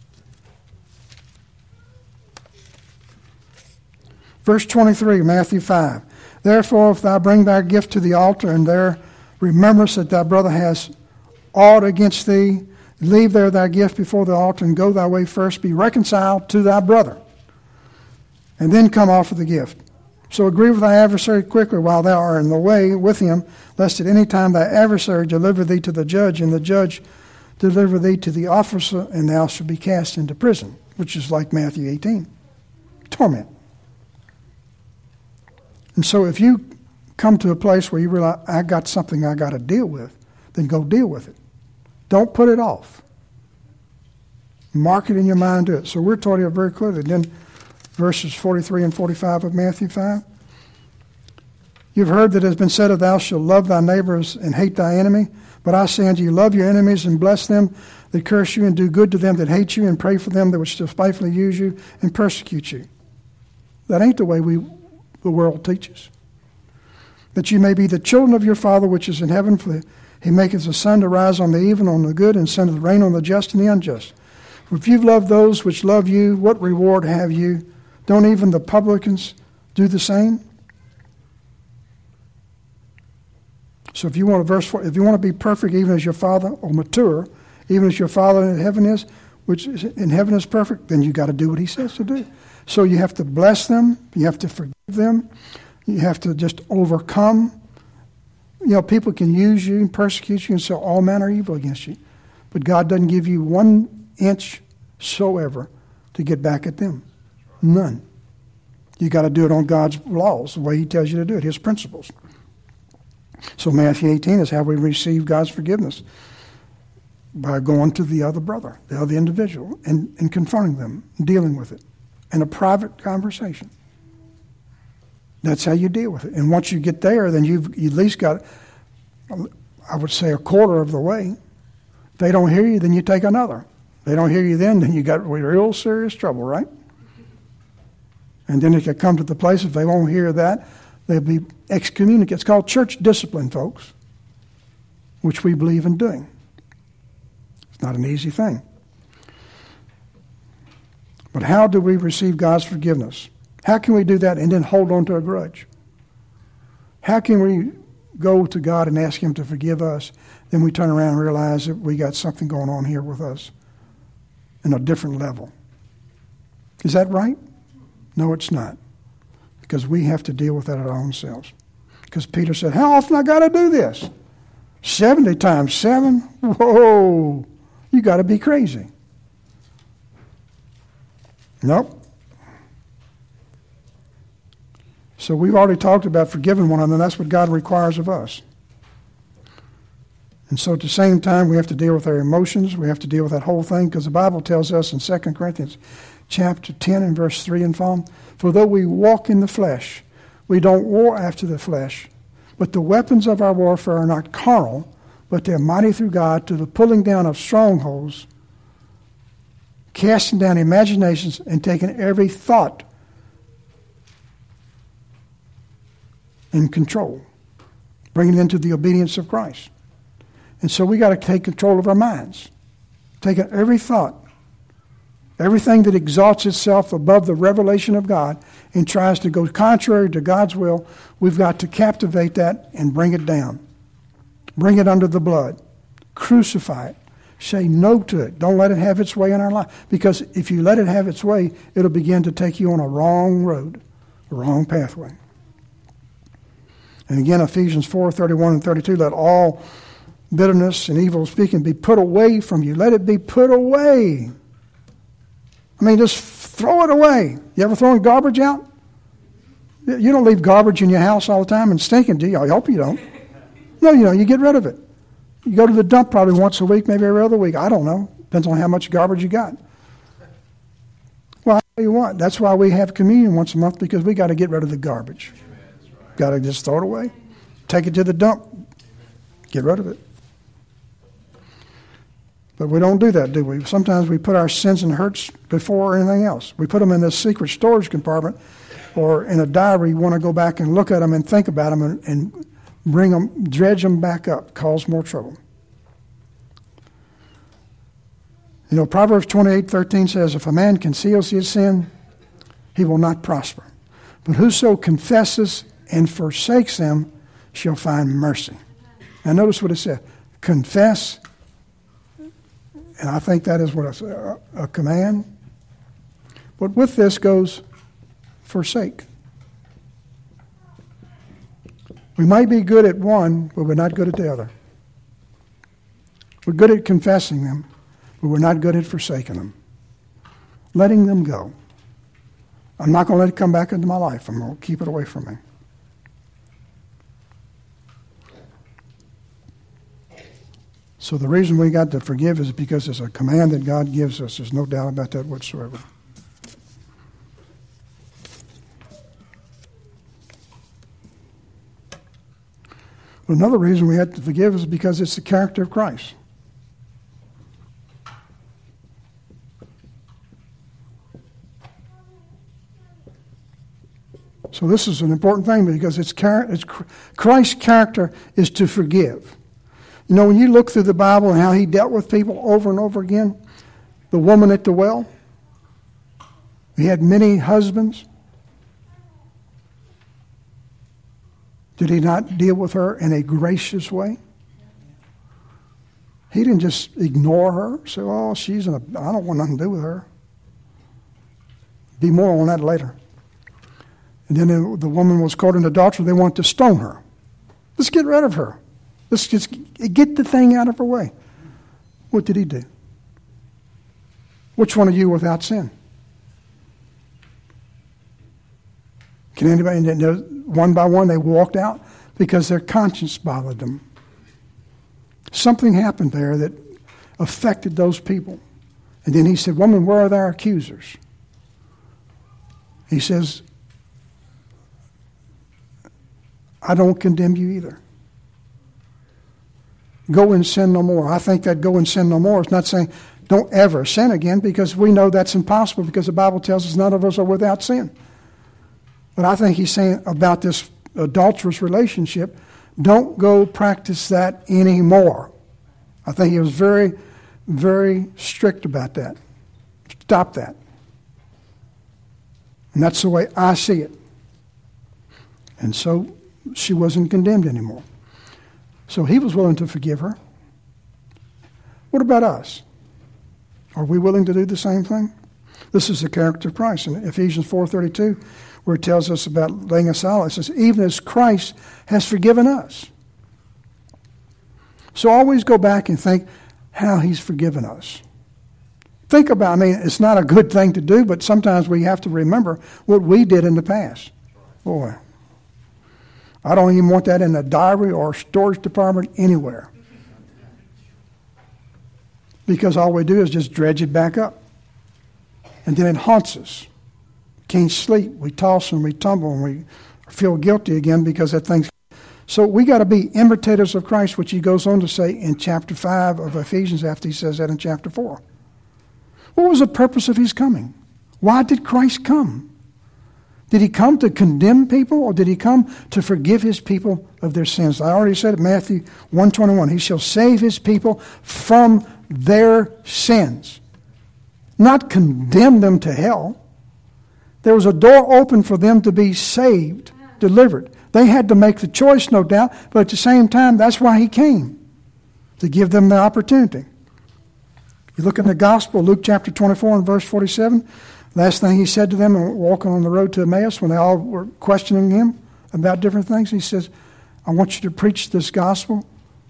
Verse twenty-three, Matthew five. Therefore, if thou bring thy gift to the altar, and there rememberest that thy brother has aught against thee, leave there thy gift before the altar, and go thy way first. Be reconciled to thy brother, and then come offer the gift. So agree with thy adversary quickly while thou art in the way with him, lest at any time thy adversary deliver thee to the judge, and the judge deliver thee to the officer, and thou shalt be cast into prison, which is like Matthew eighteen. Torment. And so if you come to a place where you realize, I got something I got to deal with, then go deal with it. Don't put it off. Mark it in your mind and do it. So we're taught here very clearly. Then verses forty-three and forty-five of Matthew five. You've heard that it has been said of thou shalt love thy neighbors and hate thy enemy. But I say unto you, love your enemies and bless them that curse you, and do good to them that hate you, and pray for them that which despitefully use you and persecute you. That ain't the way we the world teaches. That you may be the children of your Father which is in heaven, for he maketh the sun to rise on the evil and on the good, and sendeth rain on the just and the unjust. For if you've loved those which love you, what reward have you? Don't even the publicans do the same? So if you want to verse four, if you want to be perfect, even as your Father, or mature, even as your Father in heaven is, which is in heaven is perfect, then you got to do what he says to do. So you have to bless them, you have to forgive them, you have to just overcome. You know, people can use you and persecute you and say all manner of evil against you, but God doesn't give you one inch soever to get back at them. None. You got to do it on God's laws, the way he tells you to do it, his principles. So Matthew eighteen is how we receive God's forgiveness, by going to the other brother, the other individual, and, and confronting them, and dealing with it in a private conversation. That's how you deal with it. And once you get there, then you've you at least got, I would say, a quarter of the way. If they don't hear you, then you take another. If they don't hear you then, then you got real serious trouble, right? And then it could come to the place, if they won't hear that, they'll be excommunicated. It's called church discipline, folks, which we believe in doing. It's not an easy thing. But how do we receive God's forgiveness? How can we do that and then hold on to a grudge? How can we go to God and ask him to forgive us, then we turn around and realize that we got something going on here with us in a different level? Is that right? No, it's not. Because we have to deal with that at our own selves. Because Peter said, how often I got to do this? seventy times seven? Whoa, you got to be crazy. Nope. So we've already talked about forgiving one another. That's what God requires of us. And so at the same time, we have to deal with our emotions. We have to deal with that whole thing, because the Bible tells us in Second Corinthians chapter ten and verse three and following, for though we walk in the flesh, we don't war after the flesh. But the weapons of our warfare are not carnal, but they're mighty through God to the pulling down of strongholds, casting down imaginations, and taking every thought in control, bringing it into the obedience of Christ. And so we got to take control of our minds, taking every thought, everything that exalts itself above the revelation of God and tries to go contrary to God's will. We've got to captivate that and bring it down. Bring it under the blood. Crucify it. Say no to it. Don't let it have its way in our life. Because if you let it have its way, it'll begin to take you on a wrong road, a wrong pathway. And again, Ephesians four, thirty-one and thirty-two, let all bitterness and evil speaking be put away from you. Let it be put away. I mean, just throw it away. You ever thrown garbage out? You don't leave garbage in your house all the time and stinking, do you? I hope you don't. No, you know, you get rid of it. You go to the dump probably once a week, maybe every other week. I don't know. Depends on how much garbage you got. Well, I'll tell you what, that's why we have communion once a month, because we got to get rid of the garbage. Got to just throw it away. Take it to the dump. Get rid of it. But we don't do that, do we? Sometimes we put our sins and hurts before anything else. We put them in this secret storage compartment or in a diary. You want to go back and look at them and think about them and, and bring them, dredge them back up, cause more trouble. You know, Proverbs twenty-eight thirteen says, if a man conceals his sin, he will not prosper. But whoso confesses and forsakes them shall find mercy. Now notice what it said. Confess. And I think that is what it's a, a command. But with this goes forsake. We might be good at one, but we're not good at the other. We're good at confessing them, but we're not good at forsaking them. Letting them go. I'm not going to let it come back into my life. I'm going to keep it away from me. So the reason we got to forgive is because it's a command that God gives us. There's no doubt about that whatsoever. But another reason we have to forgive is because it's the character of Christ. So this is an important thing because it's, char- it's Christ's character is to forgive. You know, when you look through the Bible and how he dealt with people over and over again, the woman at the well, he had many husbands. Did he not deal with her in a gracious way? He didn't just ignore her, say, oh, she's in a, I don't want nothing to do with her. Be more on that later. And then the woman was caught in adultery. They want to stone her. Let's get rid of her. Let's just get the thing out of her way. What did he do? Which one of you without sin? Can anybody? One by one, they walked out because their conscience bothered them. Something happened there that affected those people. And then he said, woman, where are thy accusers? He says, I don't condemn you either. Go and sin no more. I think that go and sin no more is not saying don't ever sin again, because we know that's impossible because the Bible tells us none of us are without sin. But I think he's saying about this adulterous relationship, don't go practice that anymore. I think he was very, very strict about that. Stop that. And that's the way I see it. And so she wasn't condemned anymore. So he was willing to forgive her. What about us? Are we willing to do the same thing? This is the character of Christ. In Ephesians four thirty-two, where it tells us about laying aside, it says, even as Christ has forgiven us. So always go back and think how he's forgiven us. Think about, I mean, it's not a good thing to do, but sometimes we have to remember what we did in the past. Boy, I don't even want that in a diary or storage department anywhere. Because all we do is just dredge it back up. And then it haunts us. Can't sleep. We toss and we tumble and we feel guilty again because that thing's... So we got to be imitators of Christ, which he goes on to say in chapter five of Ephesians after he says that in chapter four. What was the purpose of his coming? Why did Christ come? Did he come to condemn people, or did he come to forgive his people of their sins? I already said it, Matthew one twenty-one. He shall save his people from their sins. Not condemn them to hell. There was a door open for them to be saved, delivered. They had to make the choice, no doubt, but at the same time, that's why he came, to give them the opportunity. You look in the gospel, Luke chapter twenty-four and verse forty-seven, last thing he said to them walking on the road to Emmaus when they all were questioning him about different things, he says, I want you to preach this gospel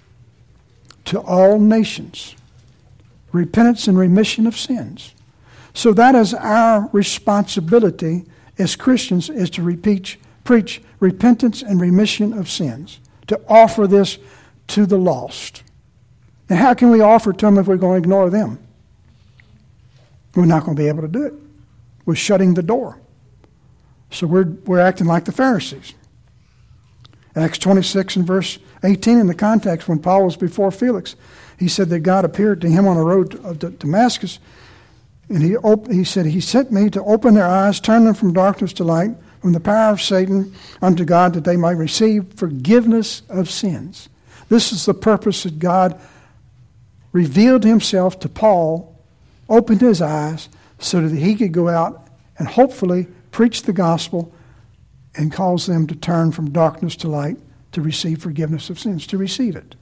to all nations. Repentance and remission of sins. So that is our responsibility as Christians, is to repeat, preach repentance and remission of sins. To offer this to the lost. And how can we offer it to them if we're going to ignore them? We're not going to be able to do it. We're shutting the door. So we're, we're acting like the Pharisees. Acts twenty-six and verse eighteen, in the context when Paul was before Felix, he said that God appeared to him on the road to Damascus, and he op- he said, he sent me to open their eyes, turn them from darkness to light, from the power of Satan unto God, that they might receive forgiveness of sins. This is the purpose that God revealed himself to Paul, opened his eyes, so that he could go out and hopefully preach the gospel and cause them to turn from darkness to light, to receive forgiveness of sins, to receive it.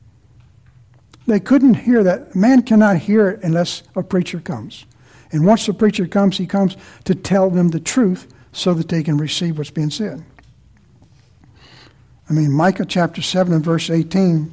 They couldn't hear that. Man cannot hear it unless a preacher comes. And once the preacher comes, he comes to tell them the truth so that they can receive what's being said. I mean, Micah chapter seven and verse eighteen.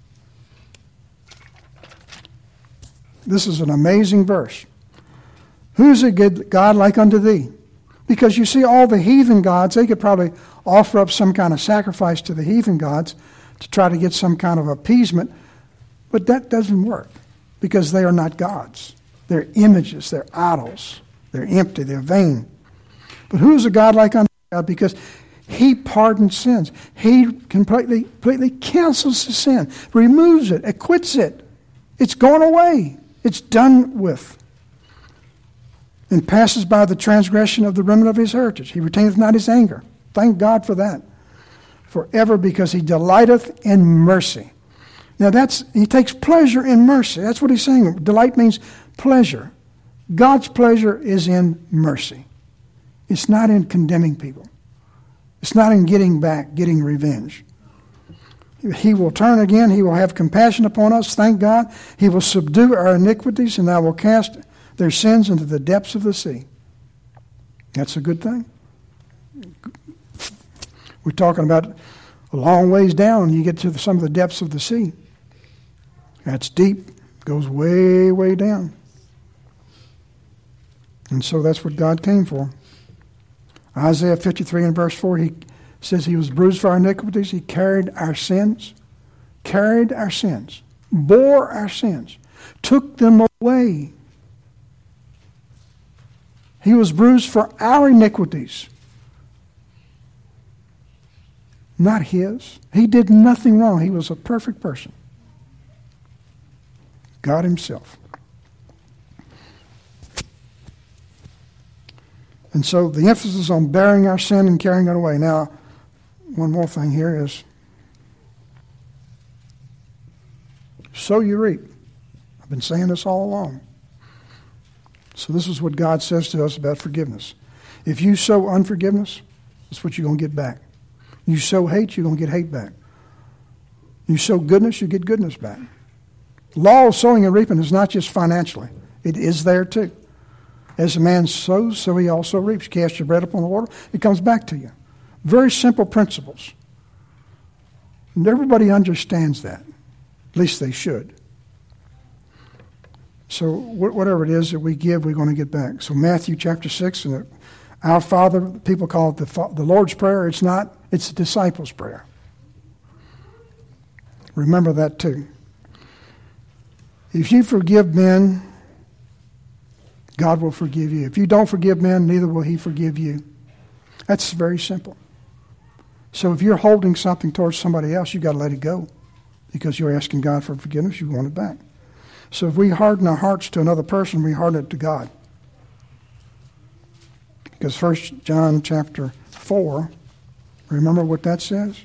This is an amazing verse. Who is a good God like unto thee? Because you see, all the heathen gods, they could probably offer up some kind of sacrifice to the heathen gods to try to get some kind of appeasement. But that doesn't work because they are not gods. They're images. They're idols. They're empty. They're vain. But who is a God like unto God? Because he pardons sins. He completely, completely cancels the sin, removes it, acquits it. It's gone away. It's done with. And passes by the transgression of the remnant of his heritage. He retaineth not his anger. Thank God for that. Forever, because he delighteth in mercy. Now that's, he takes pleasure in mercy. That's what he's saying. Delight means pleasure. God's pleasure is in mercy. It's not in condemning people. It's not in getting back, getting revenge. He will turn again. He will have compassion upon us. Thank God. He will subdue our iniquities, and I will cast their sins into the depths of the sea. That's a good thing. We're talking about a long ways down. You get to the, some of the depths of the sea. That's deep. Goes way, way down. And so that's what God came for. Isaiah fifty-three and verse four, he says he was bruised for our iniquities. He carried our sins. Carried our sins. Bore our sins. Took them away. He was bruised for our iniquities. Not his. He did nothing wrong. He was a perfect person. God himself. And so the emphasis on bearing our sin and carrying it away. Now, one more thing here is, sow you reap. I've been saying this all along. So this is what God says to us about forgiveness. If you sow unforgiveness, that's what you're going to get back. You sow hate, you're going to get hate back. You sow goodness, you get goodness back. Law of sowing and reaping is not just financially. It is there too. As a man sows, so he also reaps. Cast your bread upon the water, it comes back to you. Very simple principles. And everybody understands that. At least they should. So whatever it is that we give, we're going to get back. So Matthew chapter six, and our Father, people call it the, the Lord's Prayer. It's not. It's the disciples' prayer. Remember that too. If you forgive men, God will forgive you. If you don't forgive men, neither will he forgive you. That's very simple. So if you're holding something towards somebody else, you've got to let it go because you're asking God for forgiveness. You want it back. So if we harden our hearts to another person, we harden it to God. Because First John chapter four, remember what that says?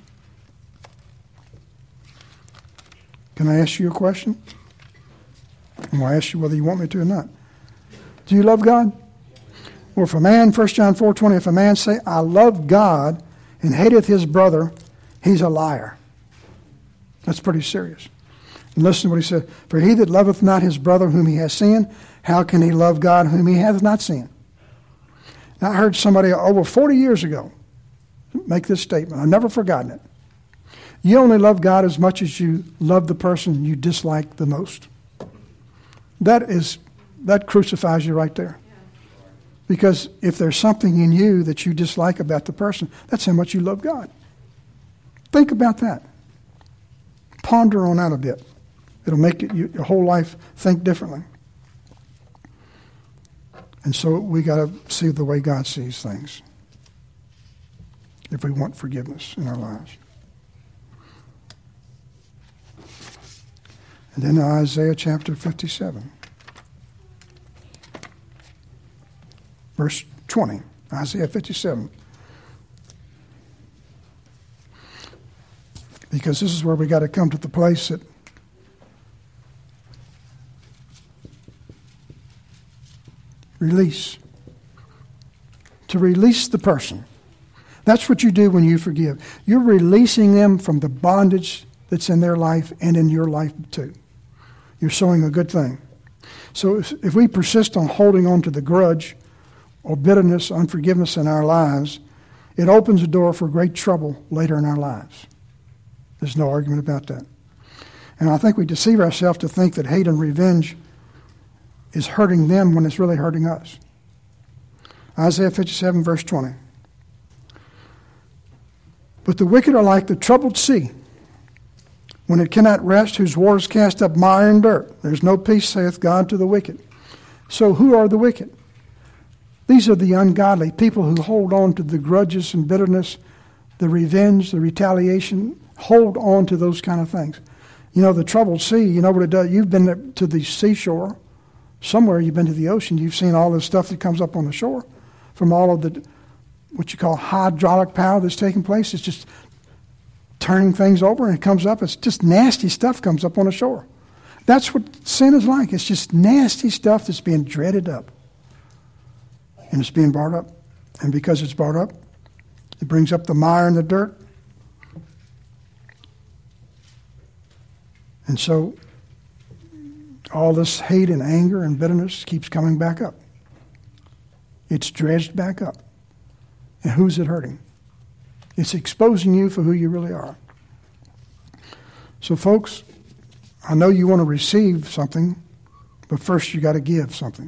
Can I ask you a question? I'm going to ask you whether you want me to or not. Do you love God? Well, if a man, First John four twenty, if a man say, I love God and hateth his brother, he's a liar. That's pretty serious. And listen to what he said. For he that loveth not his brother whom he has seen, how can he love God whom he hath not seen? Now, I heard somebody over forty years ago make this statement. I've never forgotten it. You only love God as much as you love the person you dislike the most. That is, that crucifies you right there. Because if there's something in you that you dislike about the person, that's how much you love God. Think about that. Ponder on that a bit. It'll make it, you, your whole life think differently. And so we got to see the way God sees things if we want forgiveness in our lives. And then Isaiah chapter fifty-seven. Verse twenty, Isaiah fifty-seven. Because this is where we got to come to the place that release. To release the person. That's what you do when you forgive. You're releasing them from the bondage that's in their life and in your life too. You're showing a good thing. So if, if we persist on holding on to the grudge or bitterness, unforgiveness in our lives, it opens the door for great trouble later in our lives. There's no argument about that. And I think we deceive ourselves to think that hate and revenge is hurting them when it's really hurting us. Isaiah fifty-seven, verse twenty. But the wicked are like the troubled sea, when it cannot rest, whose waters cast up mire and dirt. There's no peace, saith God, to the wicked. So who are the wicked? These are the ungodly, people who hold on to the grudges and bitterness, the revenge, the retaliation, hold on to those kind of things. You know, the troubled sea, you know what it does? You've been to the seashore, somewhere you've been to the ocean, you've seen all this stuff that comes up on the shore from all of the, what you call hydraulic power that's taking place. It's just turning things over and it comes up. It's just nasty stuff comes up on the shore. That's what sin is like. It's just nasty stuff that's being dreaded up. And it's being brought up. And because it's brought up, it brings up the mire and the dirt. And so all this hate and anger and bitterness keeps coming back up. It's dredged back up. And who's it hurting? It's exposing you for who you really are. So folks, I know you want to receive something, but first you got to give something.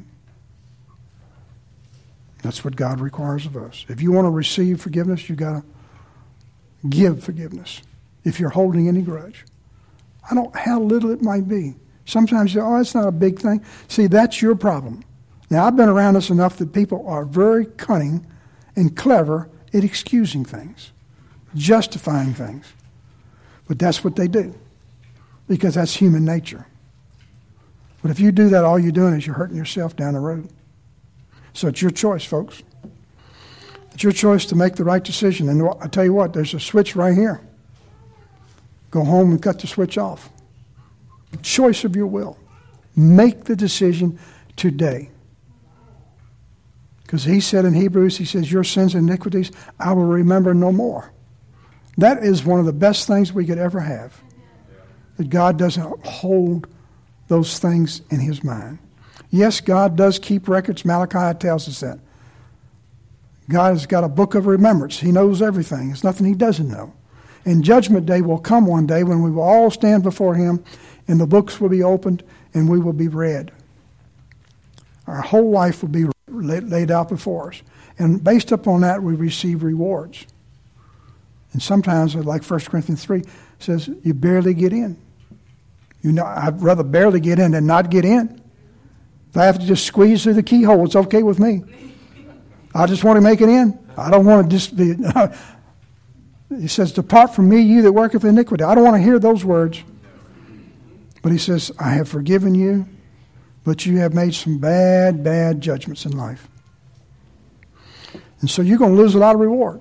That's what God requires of us. If you want to receive forgiveness, you got to give forgiveness. If you're holding any grudge, I don't how little it might be. Sometimes you say, "Oh, it's not a big thing." See, that's your problem. Now, I've been around this enough that people are very cunning and clever at excusing things, justifying things. But that's what they do, because that's human nature. But if you do that, all you're doing is you're hurting yourself down the road. So it's your choice, folks. It's your choice to make the right decision. And I tell you what, there's a switch right here. Go home and cut the switch off. Choice of your will. Make the decision today. Because he said in Hebrews, he says, your sins and iniquities I will remember no more. That is one of the best things we could ever have. That God doesn't hold those things in his mind. Yes, God does keep records. Malachi tells us that. God has got a book of remembrance. He knows everything. There's nothing he doesn't know. And Judgment Day will come one day when we will all stand before him and the books will be opened and we will be read. Our whole life will be laid out before us. And based upon that, we receive rewards. And sometimes, like First Corinthians three says, you barely get in. You know, I'd rather barely get in than not get in. If I have to just squeeze through the keyhole, it's okay with me. I just want to make it in. I don't want to just be... He says, depart from me, you that worketh iniquity. I don't want to hear those words. But he says, I have forgiven you, but you have made some bad, bad judgments in life. And so you're going to lose a lot of rewards.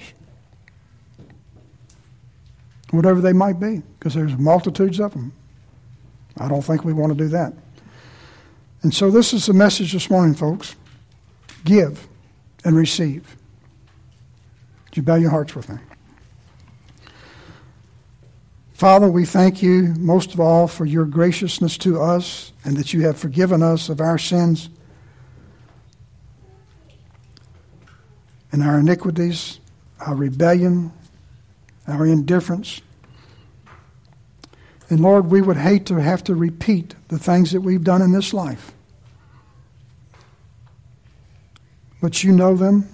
Whatever they might be, because there's multitudes of them. I don't think we want to do that. And so this is the message this morning, folks. Give and receive. Would you bow your hearts with me? Father, we thank you most of all for your graciousness to us and that you have forgiven us of our sins and our iniquities, our rebellion, our indifference. And Lord, we would hate to have to repeat the things that we've done in this life. But you know them.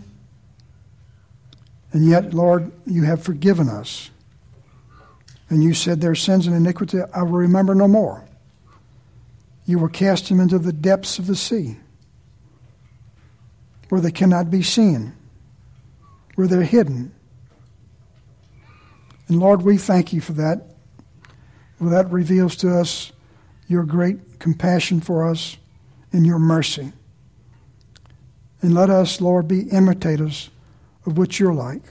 And yet, Lord, you have forgiven us. And you said their sins and iniquity I will remember no more. You will cast them into the depths of the sea, where they cannot be seen, where they're hidden. And Lord, we thank you for that. Well, that reveals to us your great compassion for us and your mercy. And let us, Lord, be imitators of what you're like.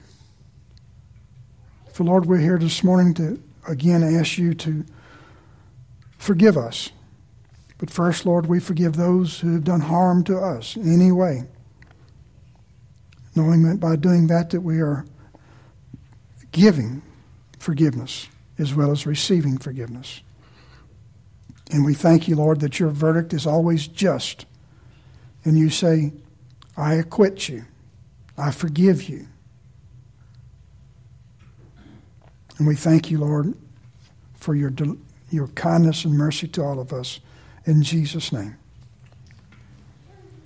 For Lord, we're here this morning to again ask you to forgive us. But first, Lord, we forgive those who have done harm to us in any way, knowing that by doing that that we are giving forgiveness as well as receiving forgiveness. And we thank you, Lord, that your verdict is always just. And you say, I acquit you. I forgive you. And we thank you, Lord, for your, your kindness and mercy to all of us. In Jesus' name.